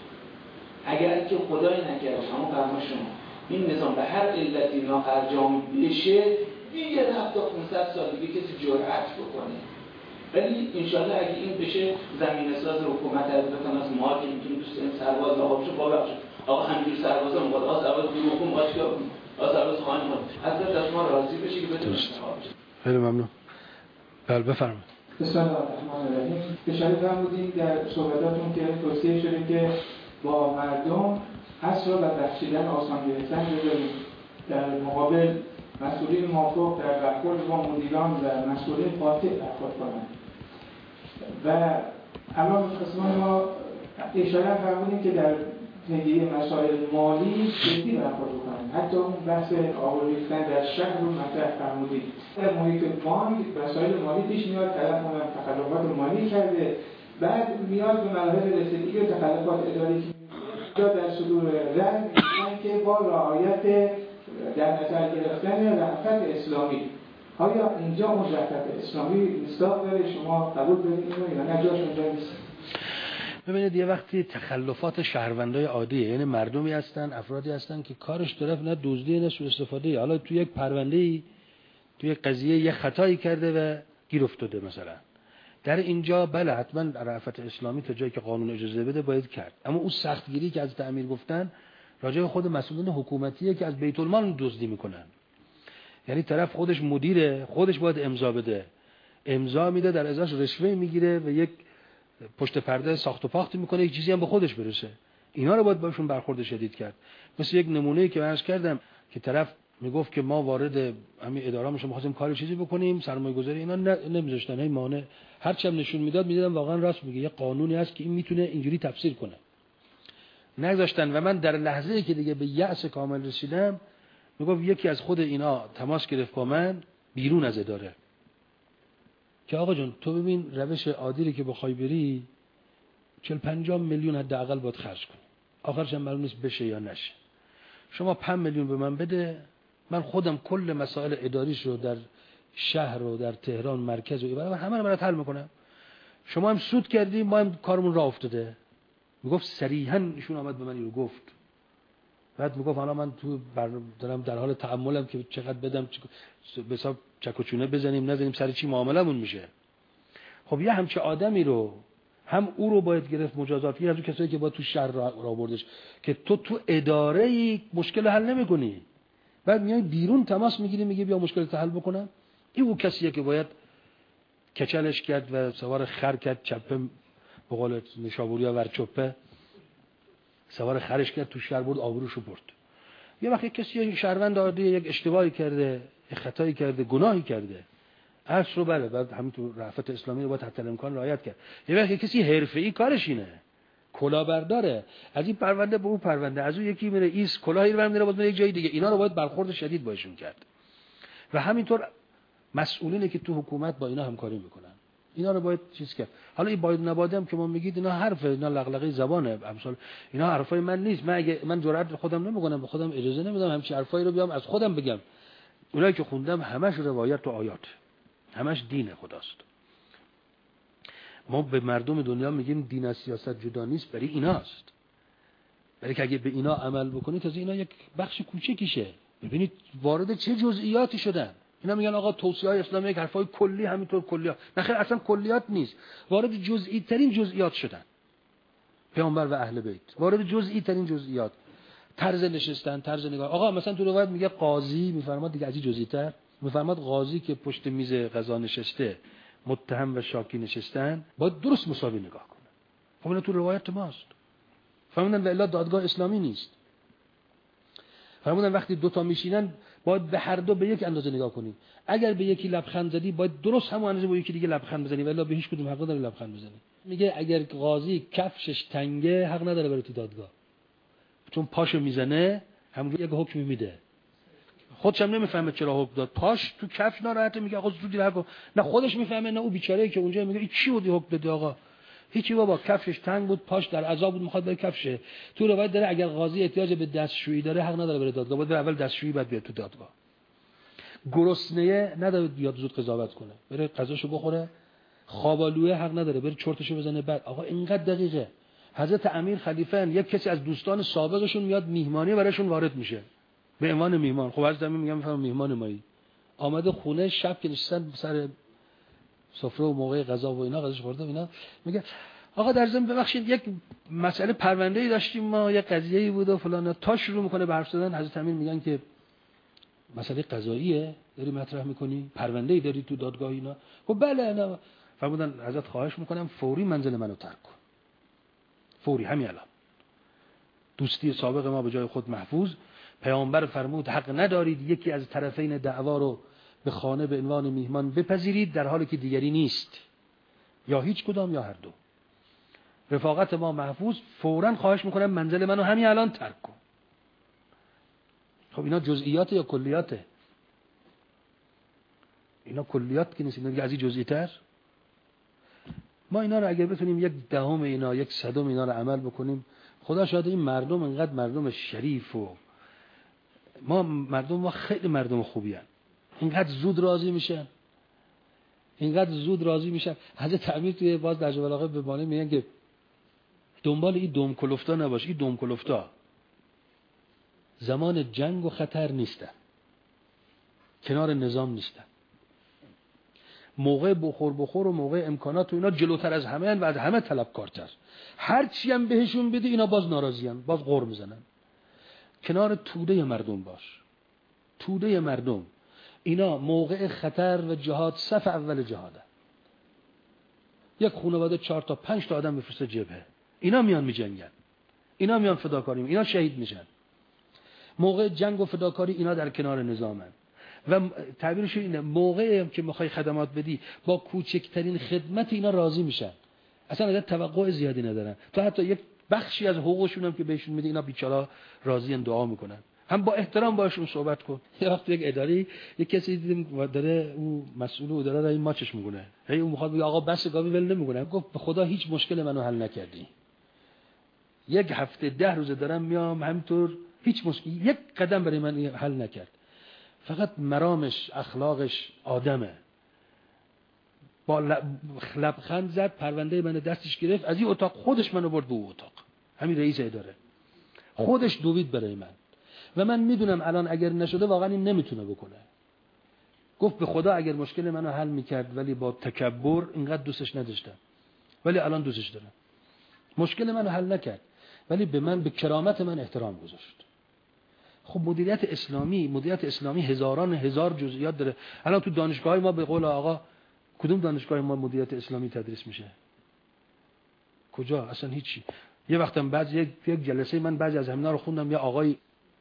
اگر که خدای نکرده شما فرما شما این نظام به هر علتی ناقرجام بشه دیگه رفت تا پانصد سال دیگه کسی جرأت بکنه. ولی انشالله اگه این بشه زمین ساز حکومت از بکنم از ما که میتونیم دوستان سرباز آقا بشه بابا آقا همینجور سرباز هم باید آقا سرباز دور حکوم باید که آقا سرباز خواهی باید حضرت از ما راضی بشه که بتونیم خیلی ممنون. بله بفرمایید. بسم الله الرحمن الرحیم. اشاره فرمودید در صحبتاتون که توصیه شده که با مردم اصل و بخشیدن آسان گرفتن بذاریم، در مقابل مسئولین موافق در برخورد با مدیران و مسئولین قاطع برخورد کنند. و الان قسمان ما اشاره فرمودیم که در پیگیری مسائل مالی جدی برخورد کنند. حتی اون بحث آب ریختن در شهر رو مطرح فرمودیم. در محیط بانک مسائل مالی پیش میاد، طرف هم تخلفات مالی کرده، بعد میاد به مراحل رسیدگی و تخلفات اداری که در صدور رأی میگن که با رعایت در نظر گرفتن رأفت اسلامی. آیا اینجا اون رأفت اسلامی مصداق داره؟ شما قبول دارید اینو یا نه جاش اونجا نیست؟ ببینید یه وقتی تخلفات شهروندای عادیه، یعنی مردمی هستن، افرادی هستن که کارش طرف نه دزدی نه سوء استفاده، حالا تو یک پرونده‌ای تو یک قضیه یه خطایی کرده و گیر افتاده مثلا، در اینجا بله حتما رأفت اسلامی تا جایی که قانون اجازه بده باید کرد. اما اون سختگیری که از امیر گفتن راجع به خود مسئولین حکومتیه که از بیت المال دزدی میکنن. یعنی طرف خودش مدیره، خودش باید امضا بده، امضا میده، در ازاش رشوه میگیره و یک پشت پرده ساخت و پاخت میکنه، یک چیزی هم به خودش برسه. اینا رو باید باشون برخورد شدید کرد. مثل یک نمونه‌ای که عرض کردم که طرف میگفت که ما وارد همین اداره میشیم می‌خواستیم کاری چیزی بکنیم، سرمایه‌گذاری اینا نمیذاشتن، هی مانع، هر چی هم نشون میداد میدیدم واقعا راست میگه، یه قانونی هست که این میتونه اینجوری تفسیر کنه. نگذاشتن و من در لحظه‌ای که دیگه به یأس کامل رسیدم میگفت یکی از خود اینا تماس گرفت با من بیرون از اداره که آقا جون تو ببین روش عادی که بخوای بری چهل پنجاه میلیون حداقل باید خرج کنی، آخرش هم معلوم نیست بشه یا نشه. شما پنج میلیون به من بده، من خودم کل مسائل اداریش رو در شهر رو در تهران مرکز و برای همه رو برات حل میکنم. شما هم سود کردی، ما هم کارمون راه افتاده. میگفت صریحاً ایشون آمد به من اینو گفت. بعد میگفت حالا من تو دارم در حال تأملم که چقدر بدم، به حساب چک و چونه بزنیم نزنیم، سر چی معاملمون میشه. خب یه همچه آدمی رو هم او رو باید گرفت مجازات، یه از اون کسایی که باید تو شهر را بردش که تو تو اداره ای مشکل حل نمی‌کنی، بعد میای بیرون تماس میگیری میگی بیا مشکل حل بکنم. این اون کسیه که باید کچلش کرد و سوار خر کرد، چپه به قول نشابوریا ورچپه سوار خرش کرد تو شهر برد، آبروشو برد. یه وقت یک کسی یک شهروند عادی یک اشتباهی کرده، یک خطایی کرده، گناهی کرده، عرض رو بله بعد همین تو رأفت اسلامی رو باید حتی امکان رعایت کرد. یه وقت کسی حرفه‌ای کارش اینه، کلاهبرداره، از این پرونده به اون پرونده، از اون یکی میره ایست کلاهی رو میره باز یک جای دیگه، اینا رو باید برخورد شدید باشون کرد. و همینطور مسئولینی که تو حکومت با اینا همکاری میکنن اینا رو باید چیز کرد. حالا این باید نباید هم که ما میگید اینا حرف، اینا لغلقه زبانه، امثال اینا حرفای من نیست. من اگه من جرأت خودم نمیکنم، به خودم اجازه نمیدم همچین حرفایی رو بیام از خودم بگم. اونایی که خوندم همش روایت و آیات، همش دین خداست. ما به مردم دنیا میگیم دین از سیاست جدا نیست، برای ایناست. ولی که اگه به اینا عمل بکنید تازه اینا یک بخش کوچیکیشه. ببینید وارد چه جزئیاتی شدن. اینا میگن آقا توصیه‌های اسلامی یک حرفای کلی همینطور کلیات. نه خیر اصلا کلیات نیست. وارد جزئی ترین جزئیات شدن. پیامبر و اهل بیت وارد جزئی ترین جزئیات. طرز نشستن، طرز نگاه. آقا مثلا تو روایت میگه قاضی، میفرماد دیگه از این جزئی‌تر، میفرماد قاضی که پشت میز قضا نشسته، متهم و شاکی نشستن، باید درست مساوی نگاه کنه. خب اینا تو روایت ماست. فرمودن و الا دادگاه اسلامی نیست. فرمودن وقتی دو تا میشینن باید به هر دو به یک اندازه نگاه کنی. اگر به یکی لبخند زدی باید درست همون اندازه با یکی دیگه لبخند بزنی، ولی به هیچ کدوم حق نداری لبخند بزنی. میگه اگر قاضی کفشش تنگه حق نداره بره تو دادگاه، چون پاشو میزنه همون یک حکمی میده. خودش هم نمیفهمه چرا حکم داد. پاش تو کفش ناراحته، میگه آقا زودی رها کن. نه خودش میفهمه نه اون بیچاره‌ای که اونجا میگه این چی بودی حکم دادی آقا؟ هیچی بابا، کفشش تنگ بود، پاش در عذاب بود، میخواد بره کفشه. تو روایت داره اگر قاضی احتیاج به دستشویی داره حق نداره بره دادگاه، باید اول دستشویی بعد بیاد تو دادگاه. گرسنه نداره بیاد زود قضاوت کنه، بره قضاشو بخوره. خوابالوه حق نداره بره چرتشو بزنه بعد. آقا اینقدر دقیقه. حضرت امیر خلیفه یک کسی از دوستان سابقشون میاد میهمانی براشون وارد میشه به عنوان میهمان. خب حضرت امیر میگم میفهمم میهمان مایی. آمده خونه، شب که نشستن سر سفره و موقع غذا و اینا غذاش خورده و اینا، میگه آقا در ضمن ببخشید یک مسئله پرونده‌ای داشتیم ما، یک قضیه‌ای بود و فلان. تا شروع میکنه به حرف زدن حضرت امیر میگن که مسئله قضاییه داری مطرح میکنی، پرونده‌ای داری تو دادگاه اینا؟ خب بله. نه فرمودن حضرت خواهش میکنم فوری منزل منو ترک کن، فوری، همین الان. دوستی سابق ما به جای خود محفوظ. پیامبر فرمود حق ندارید یکی از طرفین دعوا رو به خانه به عنوان میهمان بپذیرید در حالی که دیگری نیست، یا هیچ کدام یا هر دو. رفاقت ما محفوظ، فوراً خواهش میکنم منزل منو همین الان ترک کن. خب اینا جزئیات یا کلیاته؟ اینا کلیات که نیست، اینا از این جزئی تر. ما اینا رو اگر بتونیم یک دهم اینا، یک صدم اینا رو عمل بکنیم، خدا شاید این مردم انقدر مردم شریف و ما مردم ما خیلی مردم خوبی هستند، اینقدر زود راضی میشن، اینقدر زود راضی میشن. حضرت امیر توی باز در جبل آقا به بانی میگن که دنبال این دم کلفتا نباش. این دم کلفتا زمان جنگ و خطر نیستن، کنار نظام نیستن. موقع بخور بخور و موقع امکانات و اینا جلوتر از همه و از همه طلبکارتر. هر چی هم بهشون بده اینا باز ناراضیان، باز غر میزنن. کنار توده مردم باش، توده مردم. اینا موقع خطر و جهاد صف اول جهاده. یک خانواده چهار تا پنج تا آدم بفرسته جبهه، اینا میان میجنگن، اینا میان فداکاری، اینا شهید میشن. موقع جنگ و فداکاری اینا در کنار نظامن. و تعبیرش اینه موقعی که میخوای خدمات بدی با کوچکترین خدمت اینا راضی میشن، اصلا ازت توقع زیادی ندارن. تو حتی یک بخشی از حقوقشون هم که بهشون میدی اینا بیچارا راضیان، دعا میکنن. هم با احترام باشون صحبت کن. یه وقت یک اداری یک کسی دیدیم داره او مسئول اداره داره این ماچش میکنه، هی اون میخواد بگه آقا بس گاوی ول نمیکنه. گفت به خدا هیچ مشکل منو حل نکردی. یک هفته ده روز دارم میام همینطور، هیچ مشکل یک قدم برای من حل نکرد. فقط مرامش، اخلاقش آدمه. با لبخند زد، پرونده من دستش گرفت، از این اتاق خودش منو برد به اون اتاق. همین رئیس اداره خودش دوید برای من. و من میدونم الان اگر نشده واقعا این نمیتونه بکنه. گفت به خدا اگر مشکل منو حل میکرد ولی با تکبر اینقدر دوستش نداشتم، ولی الان دوستش دارم. مشکل منو حل نکرد ولی به من، به کرامت من احترام گذاشت. خب مدیریت اسلامی، مدیریت اسلامی هزاران هزار جزئیات داره. الان تو دانشگاه ما به قول آقا کدوم دانشگاه ما مدیریت اسلامی تدریس میشه؟ کجا؟ اصلا هیچی. یه وقتم بعضی یک, یک جلسه من بعضی از همینا رو خوندم، یا آقای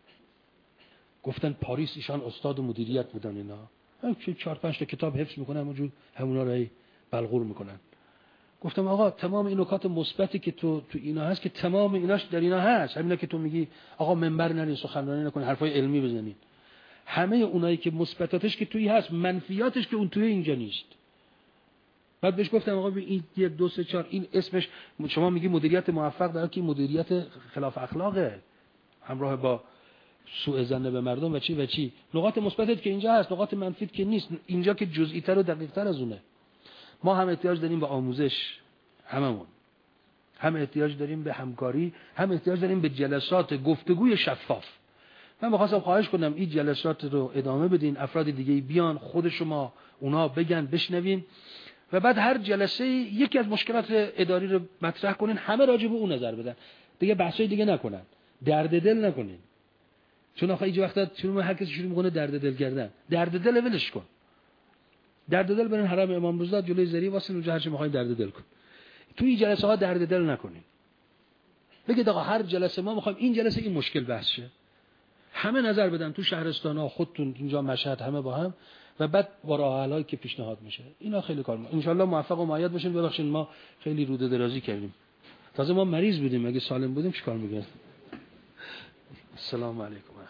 گفتن پاریس ایشان استاد مدیریت بودن، اینا که چهار پنج تا کتاب حفظ میکنن اونجور همونا رو بلغور میکنن. گفتم آقا تمام این نکات مثبتی که تو تو اینا هست که تمام ایناش در اینا هست. همینا که تو میگی آقا منبر نرین، سخنرانی نکنین، حرفای علمی بزنین، همه اونایی که مثبتاتش که توی هست، منفیاتش که اون توی اینجا نیست. بعد بهش گفتم آقا این یک دو سه چهار این اسمش، شما میگی مدیریت موفق، در که مدیریت خلاف اخلاقه، همراه با سوء ظن به مردم و چی و چی. نقاط مثبتت که اینجا هست، نقاط منفیت که نیست. اینجا که جزئی تر و دقیق تر از اونه. ما هم احتیاج داریم به آموزش، هممون هم احتیاج داریم به همکاری، هم احتیاج داریم به جلسات گفتگوی شفاف. من می‌خواستم خواهش کنم این جلسات رو ادامه بدین، افراد دیگه بیان، خود شما اونا بگن، بشنویم و بعد هر جلسه یکی از مشکلات اداری رو مطرح کنین، همه راجع به اون نظر بدن. دیگه بحثای دیگه نکنن. درد دل نکنین. چون آخه اینجا وقتا شروع هر کسی شروع می‌کنه درد دل کردن. درد دل ولش کن. درد دل برین حرم امام رضا جلوی زری واسه اونجا هر چی می‌خواید درد دل کن. تو این جلسه ها درد دل نکنین. بگید آقا هر جلسه ما می‌خوایم این جلسه این مشکل بحث شه. همه نظر بدن تو شهرستان‌ها، خودتون اینجا مشهد، همه با هم و بعد با راه حل‌هایی که پیشنهاد میشه. اینا خیلی کار ما. ان شاءالله موفق و مؤید باشین. ببخشید ما خیلی روده درازی کردیم. تازه ما مریض بودیم، اگه سالم بودیم چیکار می‌کردیم؟ السلام علیکم.